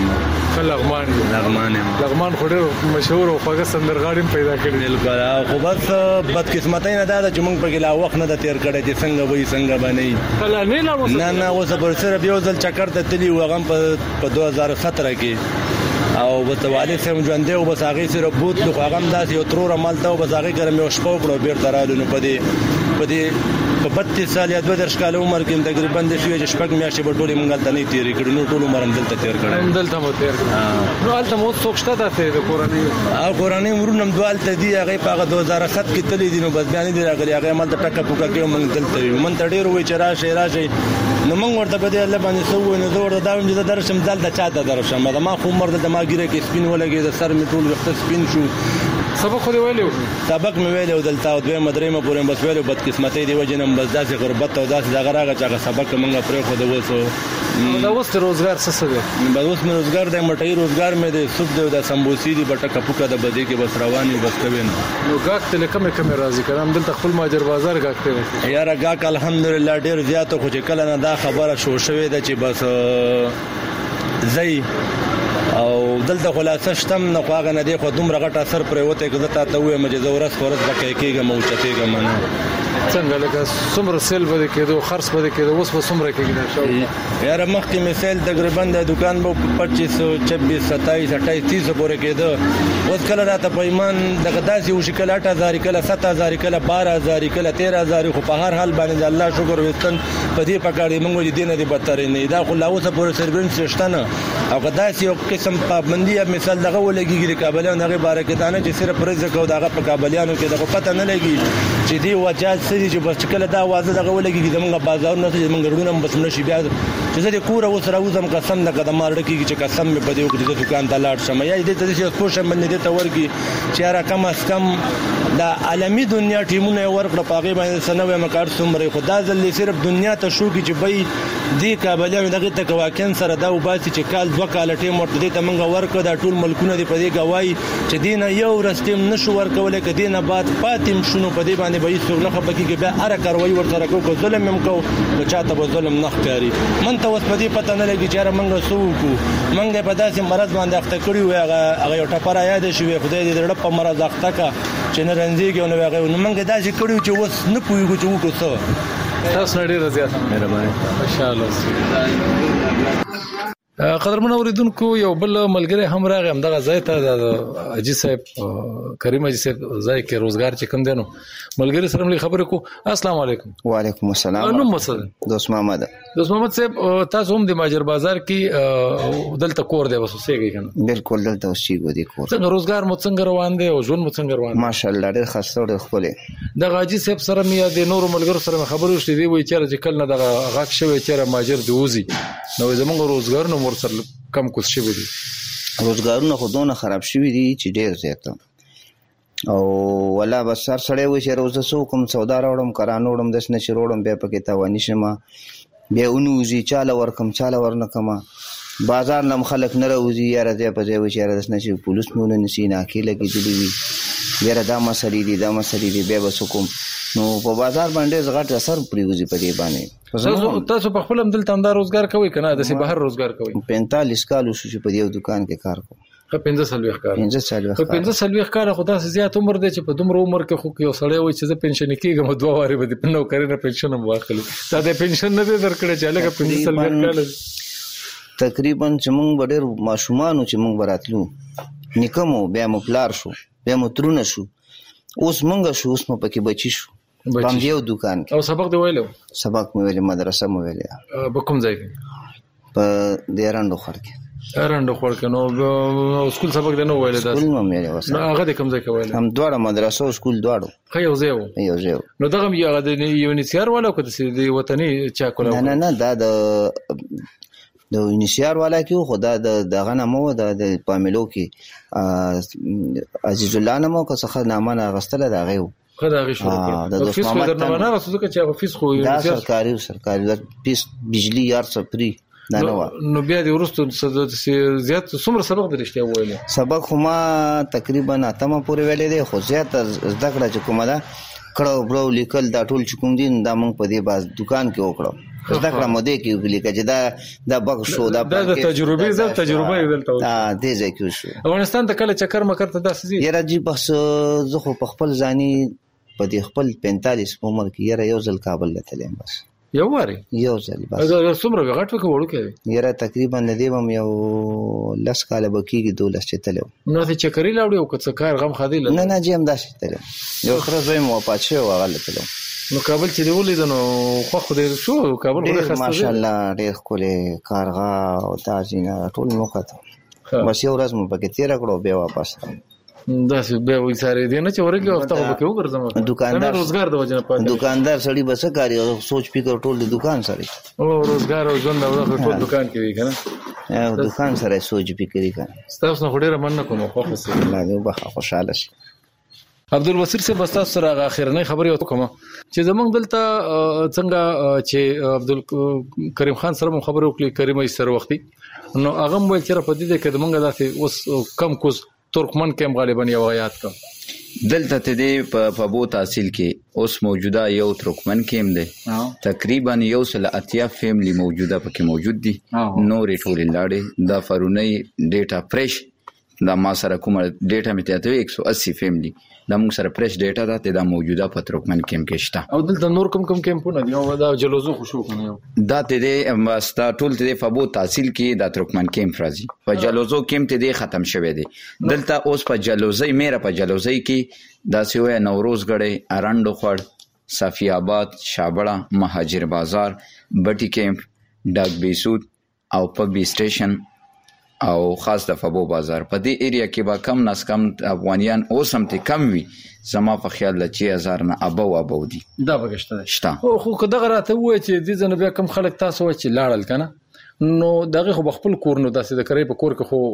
S4: لغمان خو ډېر مشهور او خوږ سندرغاړي پیدا کړی
S9: بالکل خو بس بد قسمتای نه ده چې موږ په لا وخت نه د تیر کړی چې څنګه وای څنګه باندې
S4: کله
S9: نه اوس پر سره بیا ځل چکر ته تلی وغم په 2017 کې او وتوالي سم ژوند دی او بس هغه سره بوت لو هغه داس یو ترور عمل ته بس هغه ګرمه او شپه کړو بیرته رالو نو په 32 سال یا 2 کال عمر کې تقریبا د شوی چې شپږ میاشتې په ټولې مونږ ته نه تیرې کړو نو ټول عمر هم دلته تیر کړو
S4: دلته مو تیر کړو نو البته مو څوکشته ده د
S9: قرآني ورونم دوالته دی هغه په 2007 کې تللی دي نو بس بیان دي راغلي هغه مل ته ټکا پوکا کې مونږ دلته یو من ډېر وای چې راشي نو مونږ ورته په دې الله باندې سوو نو زه ورته دا ویم چې درشم دلته چاته درشم ما خو عمر د ما ګیره کې سپین ولګي د سر می ټول وخت سپین شو
S4: سبق خو دی ویلو
S9: سبق مې ویلو دلته دوه مدرسې مې پورې بس ویلو بد قسمتۍ دی وجنم بس داسې غربت او داسې دغه راغی چې هغه سبق مونږ پرې خو د وسو
S4: دا اوس روزګار څه دی؟
S9: بس اوس مې روزګار دی، مټۍ روزګار مې دی، سوپ دی، د سمبوسي دی، بټه کپوکه د بدې کې بس رواني بس کوي نه.
S4: نو ګاک ته کمې راځي کنه دلته خپل ماجر بازار ګاک ته
S9: یاره ګاک الحمدلله ډیر زیات خو چې کله نه دا خبره شو شوې ده چې بس زئی او دلته خلاصه شتم نه خواغه نه دی خو دومره غټ اثر پرې وته کړه ته وې مې زورس خورس بکې کېږم او چتېږم نه
S4: څنګه لکه څومره سیل بده کېدو خرڅ بده کېدو اوس په څومره کېږي دا شو
S9: یاره مخکې مې سیل تقریبا د دکان په 2500 26 27 28 30 پورې کېده اوس کله راته پیمان دغه داسې وشي کله 8000 کله 7000 کله 12000 کله 13000 خو په هر حال باندې الله شکر وستن په دې پکاړې موږ دې نه دي بدتر نه دا خو لا اوسه پورې سروینس شته نه او کدا چې یو قسم پابندي مثال دغه ولګي د کابلیان هغه بارکتانه چې صرف رزق او دغه په کابلیانو کې دغه پته نه لګي چې دی وجات سړي چې بس کله دا وازه دغه ولګي زمونږ بازار نه چې موږ ګړونه بس نشي بیا چې زه د کور او سره وزم قسم نه قدم مارډکی چې قسم مې بده وکړي د دکان ته لاړ شم یا دې ته چې کوشش باندې دې ته ورګي چې را کم اس کم دا عالمي دنیا ټیمونه ورکړه پاګې باندې سنوي مکار څومره خدا ځلې صرف دنیا ته شو کې چې بې دې کابلیان دغه ته کواکن سره دا وباسي چې کال 2 کال ټیم ورته دې ته موږ ورکړه دا ټول ملکونه دې په دې گواہی چې دینه یو رستم نشو ورکولې ک دینه بعد فاطم شنو په دې باندې به هیڅ نه خپکی کې بیا اره کاروي ورته کو ظلم هم کو نو چاته به ظلم نه ښکاری من ته اوس په دې پته نه لګي چې موږ سوکو موږ په داسې مرض باندې اخته کړی و هغه یو ټپره یاد شي خدای دې رډ په مرض اخته کا چې نه رنځيږي نو هغه نو موږ داسې کړیو چې اوس نه پوهیږو چې وکړو څه
S4: تاسو ډیر زیات مهرباني ماشاءالله قدرمن اوریدونکو یو بل ملګری هم راغی هم دغه ځای ته د اجي صاحب کریم اجي صاحب ځای کې روزګار چې کم دینو ملګری سره ملي خبرې کو السلام علیکم
S10: وعلیکم السلام
S3: نو مسعود
S10: دوست محمد
S3: صاحب تاسو هم د ماجر بازار کې دلته کور دی وسوسېږي کنه
S10: بالکل دلته اوسېږو دي کور
S3: څنګه روزګار مو څنګه روان دی او ژوند مو څنګه روان دی
S10: ماشاءالله ډېر خسته ډېر خپل
S3: د غاجي صاحب سره مې د نورو ملګرو سره خبرو شې دی وای چې کله نه دغه غاک شوی چې ماجر دی وزي نو زموږ روزګار نو مور سره کم کوس شي دي
S10: روزګارونه خودونه خراب شوی دي چې ډېر زیات او ولا بس سر سړی و چې روزه سو کوم سودا راوړم کرانوړم د سن شروړم به پکې تاوانی شمه به اونوزي چاله ورکم چاله ورنکما بازار نم خلک نه راوځي یا راځي په ځای و چې راځنه چې پولیس مونږ نه سي نه کې لګي دي یاره دا مسلې دي به وسوم نو په بازار باندې زغټ اثر پریوزي په دې باندې
S3: تاسو په خپل عمل تندار روزګار کوي کنه د سي بهر روزګار کوي
S10: 45 کال شو چې په دې دکان کې کار کوم
S3: 15 سالوي کار خدا سي زیات عمر دی چې په دومره عمر کې خو یو سړی وي چې پنشن کېږم 2 واره به په نو کارینه پنشن هم واخلي دا د پنشن نه درکړي چې لکه 15 سالوي کال
S10: تقریبا چې موږ ډېر ماشومان چې موږ براتلو نکمو بیا مو پلار شو بیا مو ترونه شو اوس موږ شو اوس مو پکې بچی شو پام دیو دکان کې
S3: او سبق دی ویلو
S10: سبق مې ویل مدرسه مې ویل
S3: په کوم ځای کې
S10: په دیرانډو خور کې
S3: نو سکول سبق دی نو ویل دا
S10: سکول مې ویل
S3: نو هغه کوم ځای کې ویل
S10: هم دواړه مدرسه او سکول دواړو
S3: یو ځای
S10: نو
S3: دغه یو د یونیسيار والا کو د وطني چا کوله
S10: نه دا د یونیسيار والا کې خدا دغه نامو د پاملو کې عزیز الله نامو که څه نامه غستله دا غيو
S3: خدای غي شروع
S10: د دوست محمد
S3: نه رسول کې چې فیس خو
S10: دا سرکاري پیس بجلی یار سپری
S3: نو بیا د ورستو زیات څومره سبق درشته ویل
S10: سبق ما تقریبا اتمه پورې ویلې دي خو زیات زده کړه چې کومه دا کړه برو لیکل دا ټول چې کوم دین دا مونږ په دې باز دکان کې وکړو زده کړه مو دې کې لیکل چې دا بغ شو دا
S3: د تجربه دلته
S10: دې ځای کې شو
S3: افغانستان ته کله چکر مکر ته داسې
S10: یاره جی بس زه خو په خپل ځاني په دې خپل 45 عمر کې یاره یو ځل کابل لته بس
S3: یو واره
S10: یو ځل بس
S3: څومره غټ وکړ وړو کې
S10: یاره تقریبا ندیبم یو لس کال بکیږي 12 چتلو
S3: نو ته چکرې لاوړې او کڅ کار غم خادي
S10: نه جیم داسې تلو یو خره زوی مو پاتشه او غلط تلو
S3: نو کابل چې دی ولید نو خو دې شو کابل ډېر خسته
S10: ماشاءالله ډېر کوله کارغه او تازینه ټول نو کته بس یو ورځ مو پکې تیر کړو به واپس
S3: دا څه به وې ساره دي نه چې ورګي وخت به کې وګرځم
S10: دکاندار
S3: روزګار د وجنه پاتې
S10: دکاندار سړي بس کاری او سوچ فکر ټول د دکان سره
S3: او روزګار او ژوند او ټول دکان کې وی کنه
S10: دکان سره سوچ فکر کوي
S3: تاسو نه ډېر من نه کوم خو خو
S10: الله دې وبخښه خوشاله شي
S3: عبدالبصیر صاحب تاسو سره اخرنۍ خبرې وکړم چې زمونږ دلته څنګه چې عبدالکریم خان سره خبرې وکړې کریم سره وختي نو هغه مو چې را پدې کې زمونږ داسې اوس کم کوز ترکمن کم غالبا یو غیات کا
S6: دلته ته دی په بو تحصیل کې اوس موجوده یو ترکمن کم دی تقریبا یو سل اتیا فیملی موجوده پکې موجود دي نورې ټولې لاړې دا فرونی ډیټا فرش دا ما سره کومه ډیټا مې ته 180 فیملی دا موږ سره فرش ډیټا ده دا موجوده په ترکمن کم کې شته
S3: او دلته نور کوم کمپونه دي او دا جلوزو خوشو کنه
S6: دا ته دی مستا ټول ته په بو تحصیل کې دا ترکمن کم فرازي په جلوزو کم ته دی ختم شوه دی دلته اوس په جلوزي میرا په جلوزي کې دا سیوه نوروز غړې اراندو خړ صفی آباد شابړه مهاجر بازار بټي کیمپ ډاک بیسود او پبی سټیشن او خاص د فبو بازار په دې ایریا کې با کم ناس کم افغانیان اوسم ته کم وي زما په خیال ل 6000 نه ابو دي
S3: دا بغشته شته خو کداغه راته وای چې دې ځنه بیا کم خلک تاسو وای چې لاړل کنه نو دغه خو خپل کورنو داسې د کرې په کور کې خو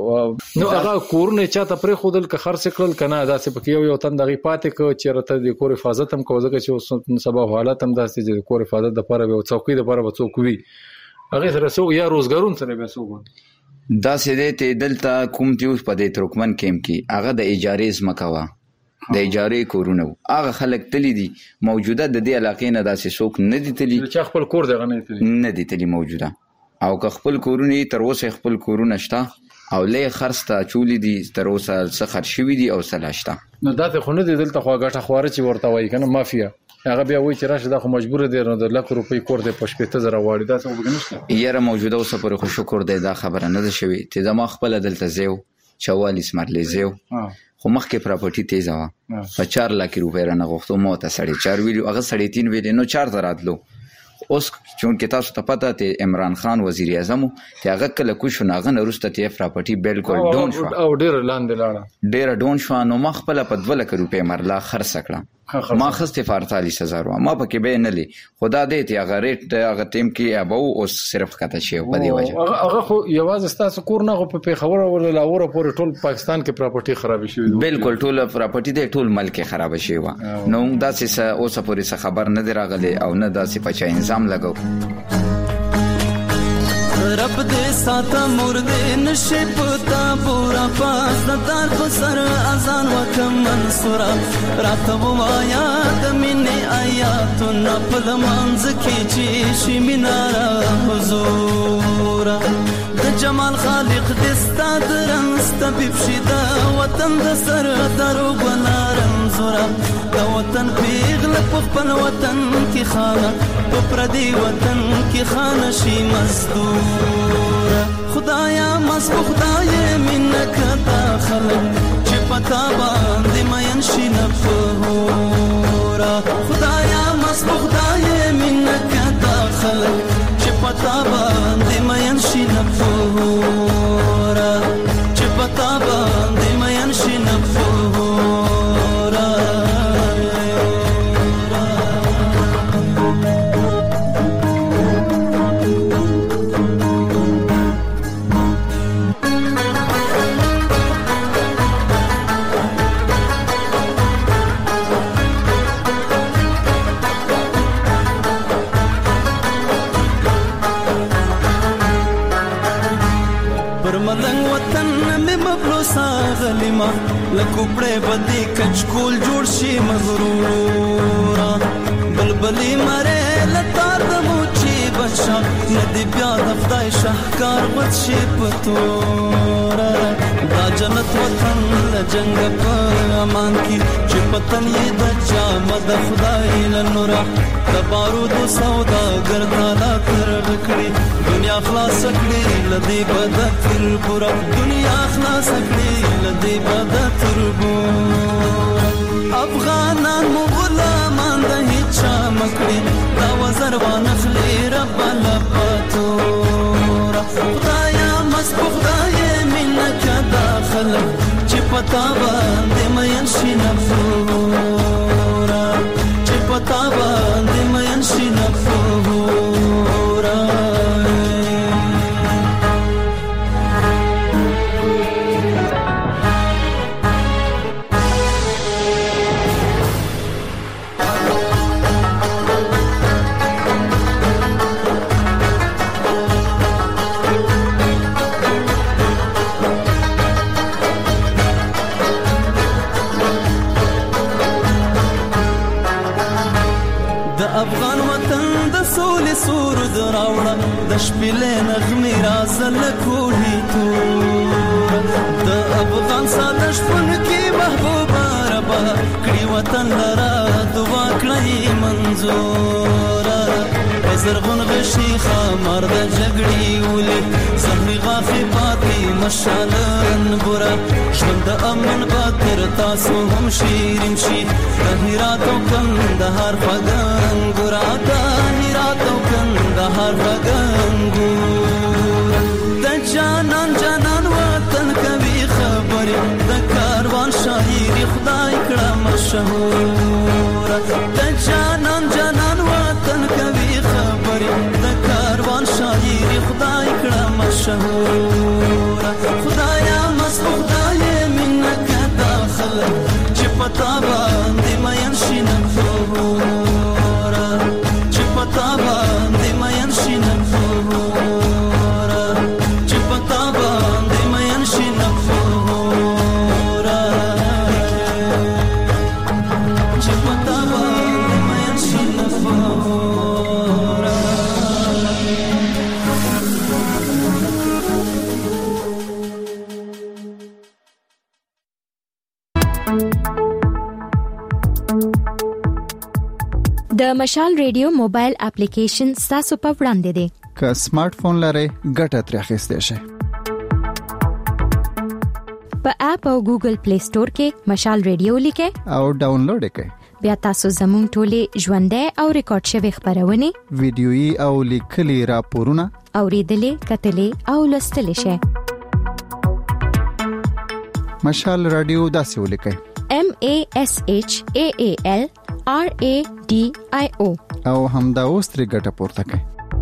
S3: نو هغه کورنه چاته پرې خودل که خرڅ کړل کنه داسې پکې یو تن دغه پاتې کو چې رته د کور حفاظت هم کوزه چې سبا حالت هم داسې د کور حفاظت د لپاره او څوکۍ د لپاره څوک وي هغه سره سو یا روزګارون سره به سو
S6: دا سده ته دلته کوم دیوس په دې ترکمن کیم کې هغه د اجارې زمکوا د اجارې کورونه هغه خلک تللی دي موجوده د دې علاقې نه داسې څوک نه دي تللی
S3: چې خپل کور دغه
S6: نه دي تللی موجوده او که خپل کورونه تر اوسه خپل کورونه شته او لې خرڅه چولې دي تر اوسه څه خرشوي دي او سلاشته
S3: نو دا ته خو نه دي دلته خو غټه خواره چې ورته وای کنه مافیا هغه بیا وای چې راشه دا خو مجبور دي نو د لک روپۍ کور د 15000 واړی دا څه وګنيشته
S6: یاره موجوده اوسه پر خو شکر دی دا خبره نه ده شوی ته زما خپل دلته زیو 44 مرلې زیو خو مخکې پراپرټي تیز وا په 4 لک روپۍ رانه غوښتو مو ته 4.5 ویلو هغه 3.5 ویل نو 4 دراتلو اوس چون کې تاسو ته پته ته عمران خان وزیر اعظم ته هغه کله کو شو ناغه نرسته ته پراپرټي بالکل ډون شو
S3: او ډیر لاندې لاړه
S6: ډیر ډون شو نو مخ په 2 لک روپۍ مرلا خرڅ کړه ما خسته 48000 ما پکې به نه لې خدا دې ته هغه ریټ هغه ټیم کې ابو او صرف کته شی په دی وجه
S3: هغه خو یوازې تاسو کور نه په پیښور او لاهور پورې ټول پاکستان کې پراپرټي خراب شي
S6: بالکل ټول پراپرټي دې ټول ملک خراب شي وا نو داسې اوسه پورې خبر نه دی راغلی او نه داسې پچا انظام لګو
S11: رب دې ساته مرده نشي پتا پورا پاس دار بسر اذان وکم منصورا راته وایا د مینې آیات نپل منځ کې چې شي مینارا حضور د جمال خالق دې ستاد رنست بفشدا وطن د سر درو بلارم زورا د وطن پیغل په خپل وطن کې خانه په پردي وطن کې خانه شي مزدور خدایا مسبوخ خدای منک داخل چې پتا باندې مین شي نفورا خدایا مسبوخ خدای منک داخل چې پتا باندې مین شي نفورا چې پتا باندې مین شي نفورا لکوپړې بدی کچکول جوړ شي مغرورا بلبلی مره لتا د موچی بچا ندی بیا د خدای شهکار وڅ شي پتورا دا جنت وطن جنگ په امان کی چې پتن یې د چا مد خدای لنورا د بارود سودا ګرځالا تر وکړي دنیا خلاص کړي لدی بد تر پورا دنیا خلاص کړي لدی بد تر پورا افغانان غلامان د هیڅ مکړي دا وزر وانخلي رب لپاتورا خدایا مسبوخ خدای منک داخل چې پتا باندې مین شي نفورا چې پتا باندې مین شي نفورا راوړه د شپلې نغمې رازل کوهي تور د افغان ساده شپون کې محبوبه ربا کړي وطن لرا دعا کړی منظور زرغون غشي خمر د جګړې ولې زهري غافي پاتې مشالن ګورا ژوند د امن خاطر تاسو هم شیرین شي د هرات او کندهار فغان ګورا د هرات او کندهار فغان ګورا د جانان جانان وطن کوي خبره د کاروان شاعري خدای کړه مشهور د جانان جانان وطن کوي د کاروان شاعري خدای کړه مشهور خدایا مست خدای منک داخل چې پتا باندې مېن شینم فور چې پتا باندې مېن شینم فور چې پتا باندې مېن شینم فور چې پتا باندې مېن شینم فور
S2: د مشال ریډیو موبایل اپلیکیشن تاسو په وړاندې دی
S12: که سمارټ فون لرئ ګټه ترې اخیستئ شئ
S2: په اپ او ګوګل پلی سٹور کې مشال ریډیو لیکئ
S12: او ډاونلوډ یې کړئ
S2: بیا تاسو زموږ ټولې ژوندۍ او ریکارډ شوی خبرونه
S12: ویډیويي او لیکلي راپورونه
S2: اوریدلې کتلې او لوستلې شئ
S12: مشال رادیو داسې ولیکئ
S2: MASHAALRADIO
S12: او همدا اوس ترې ګټه پورته کړئ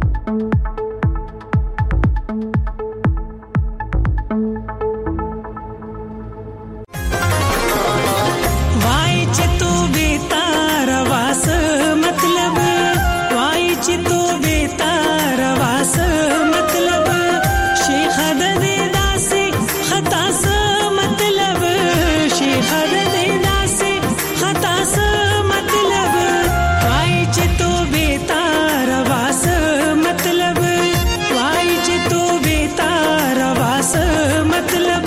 S8: وای چې تو به تار واس مطلب وای چې تو به تار واس مطلب شیخ د دې داسې خطا سه مطلب شیخ د دې داسې خطا سه مطلب وای چې تو به تار واس مطلب وای چې تو به تار واس مطلب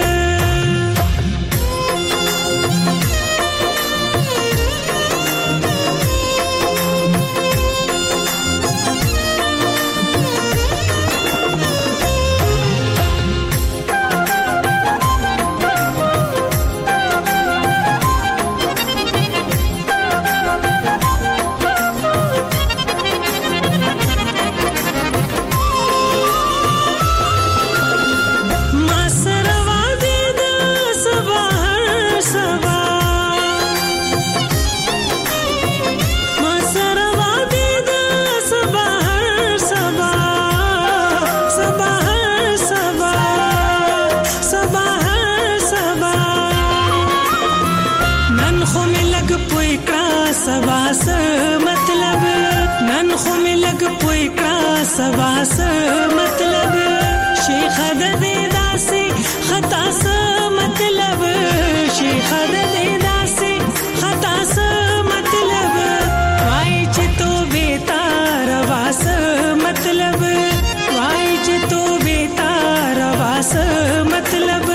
S8: سواس مطلب شیخ د دې داسې خطا سه مطلب شیخ د دې داسې خطا سه مطلب وای چې تو به تار واس مطلب وای چې تو به تار واس مطلب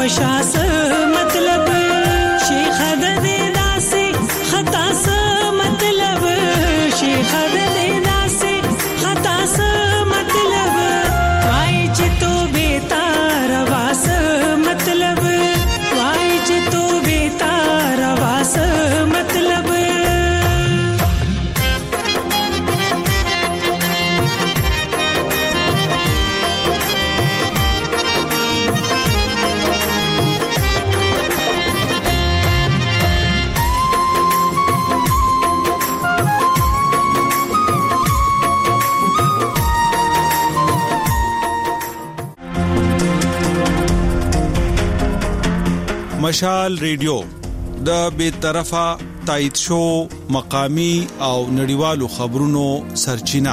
S8: شاس مطلب شیخ د دې داسې خطا څه مطلب شیخ د دې داسې خطا څه مطلب وای چې تو بیتار واس مطلب وای چې تو بیتار واس مطلب
S13: مشال ریډیو د بیطرفه تایید شو مقامی او نړیوالو خبرونو سرچینه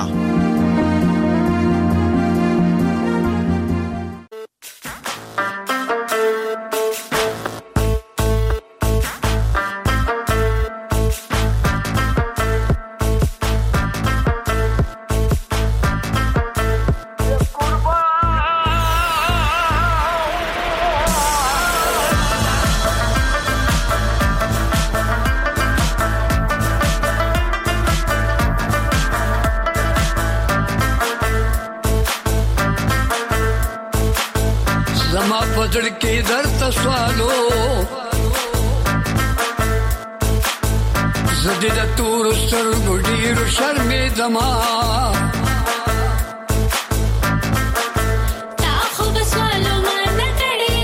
S14: पजड़ के दर तस्वालो जदीद तूर सर गुडीर शर्मे दमा ताखो बसवालो मन करे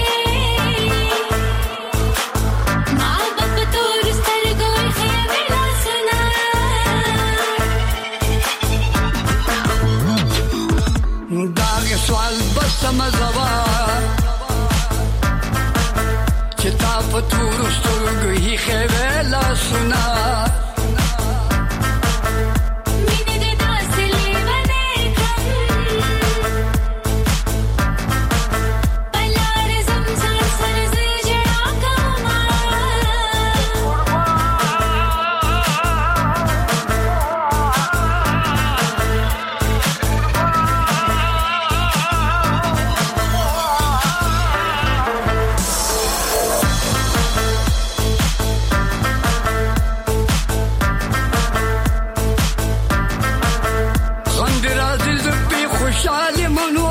S14: मां बाप तूर सर गोई खेवेला सुना दाग सवाल बस समझवा چتا پتور سترګ هی خېلا سنا مینه د داسلې باندې کړم بلار زمزم سر زجړا کما خوشاله منو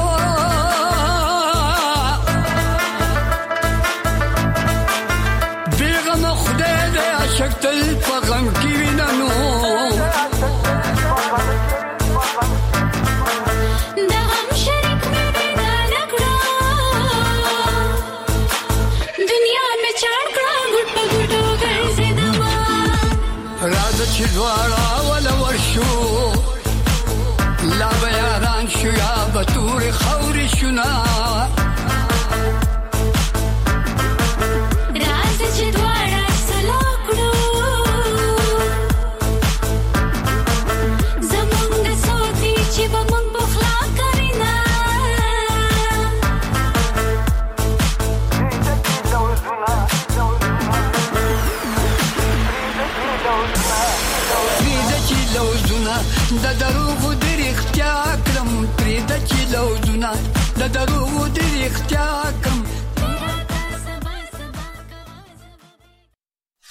S14: بیغم خدای دې عاشق تل په غم کې ویننو د غم شریک مې پیدا نکړو دنیا مې چاړ کړه ګټ په ګټو ګرځېدما راځه چې دواړه ولا ورشو لا بیاران شو یا بطور خوری شنا راز چې دواړه سلاکړو زمونږ سوتي چې به مونږ بخلا کرینا پریده چې لوزونه د دروغو اختیا کړم پرې د چې لوزونه د دروغو د اختیا کړم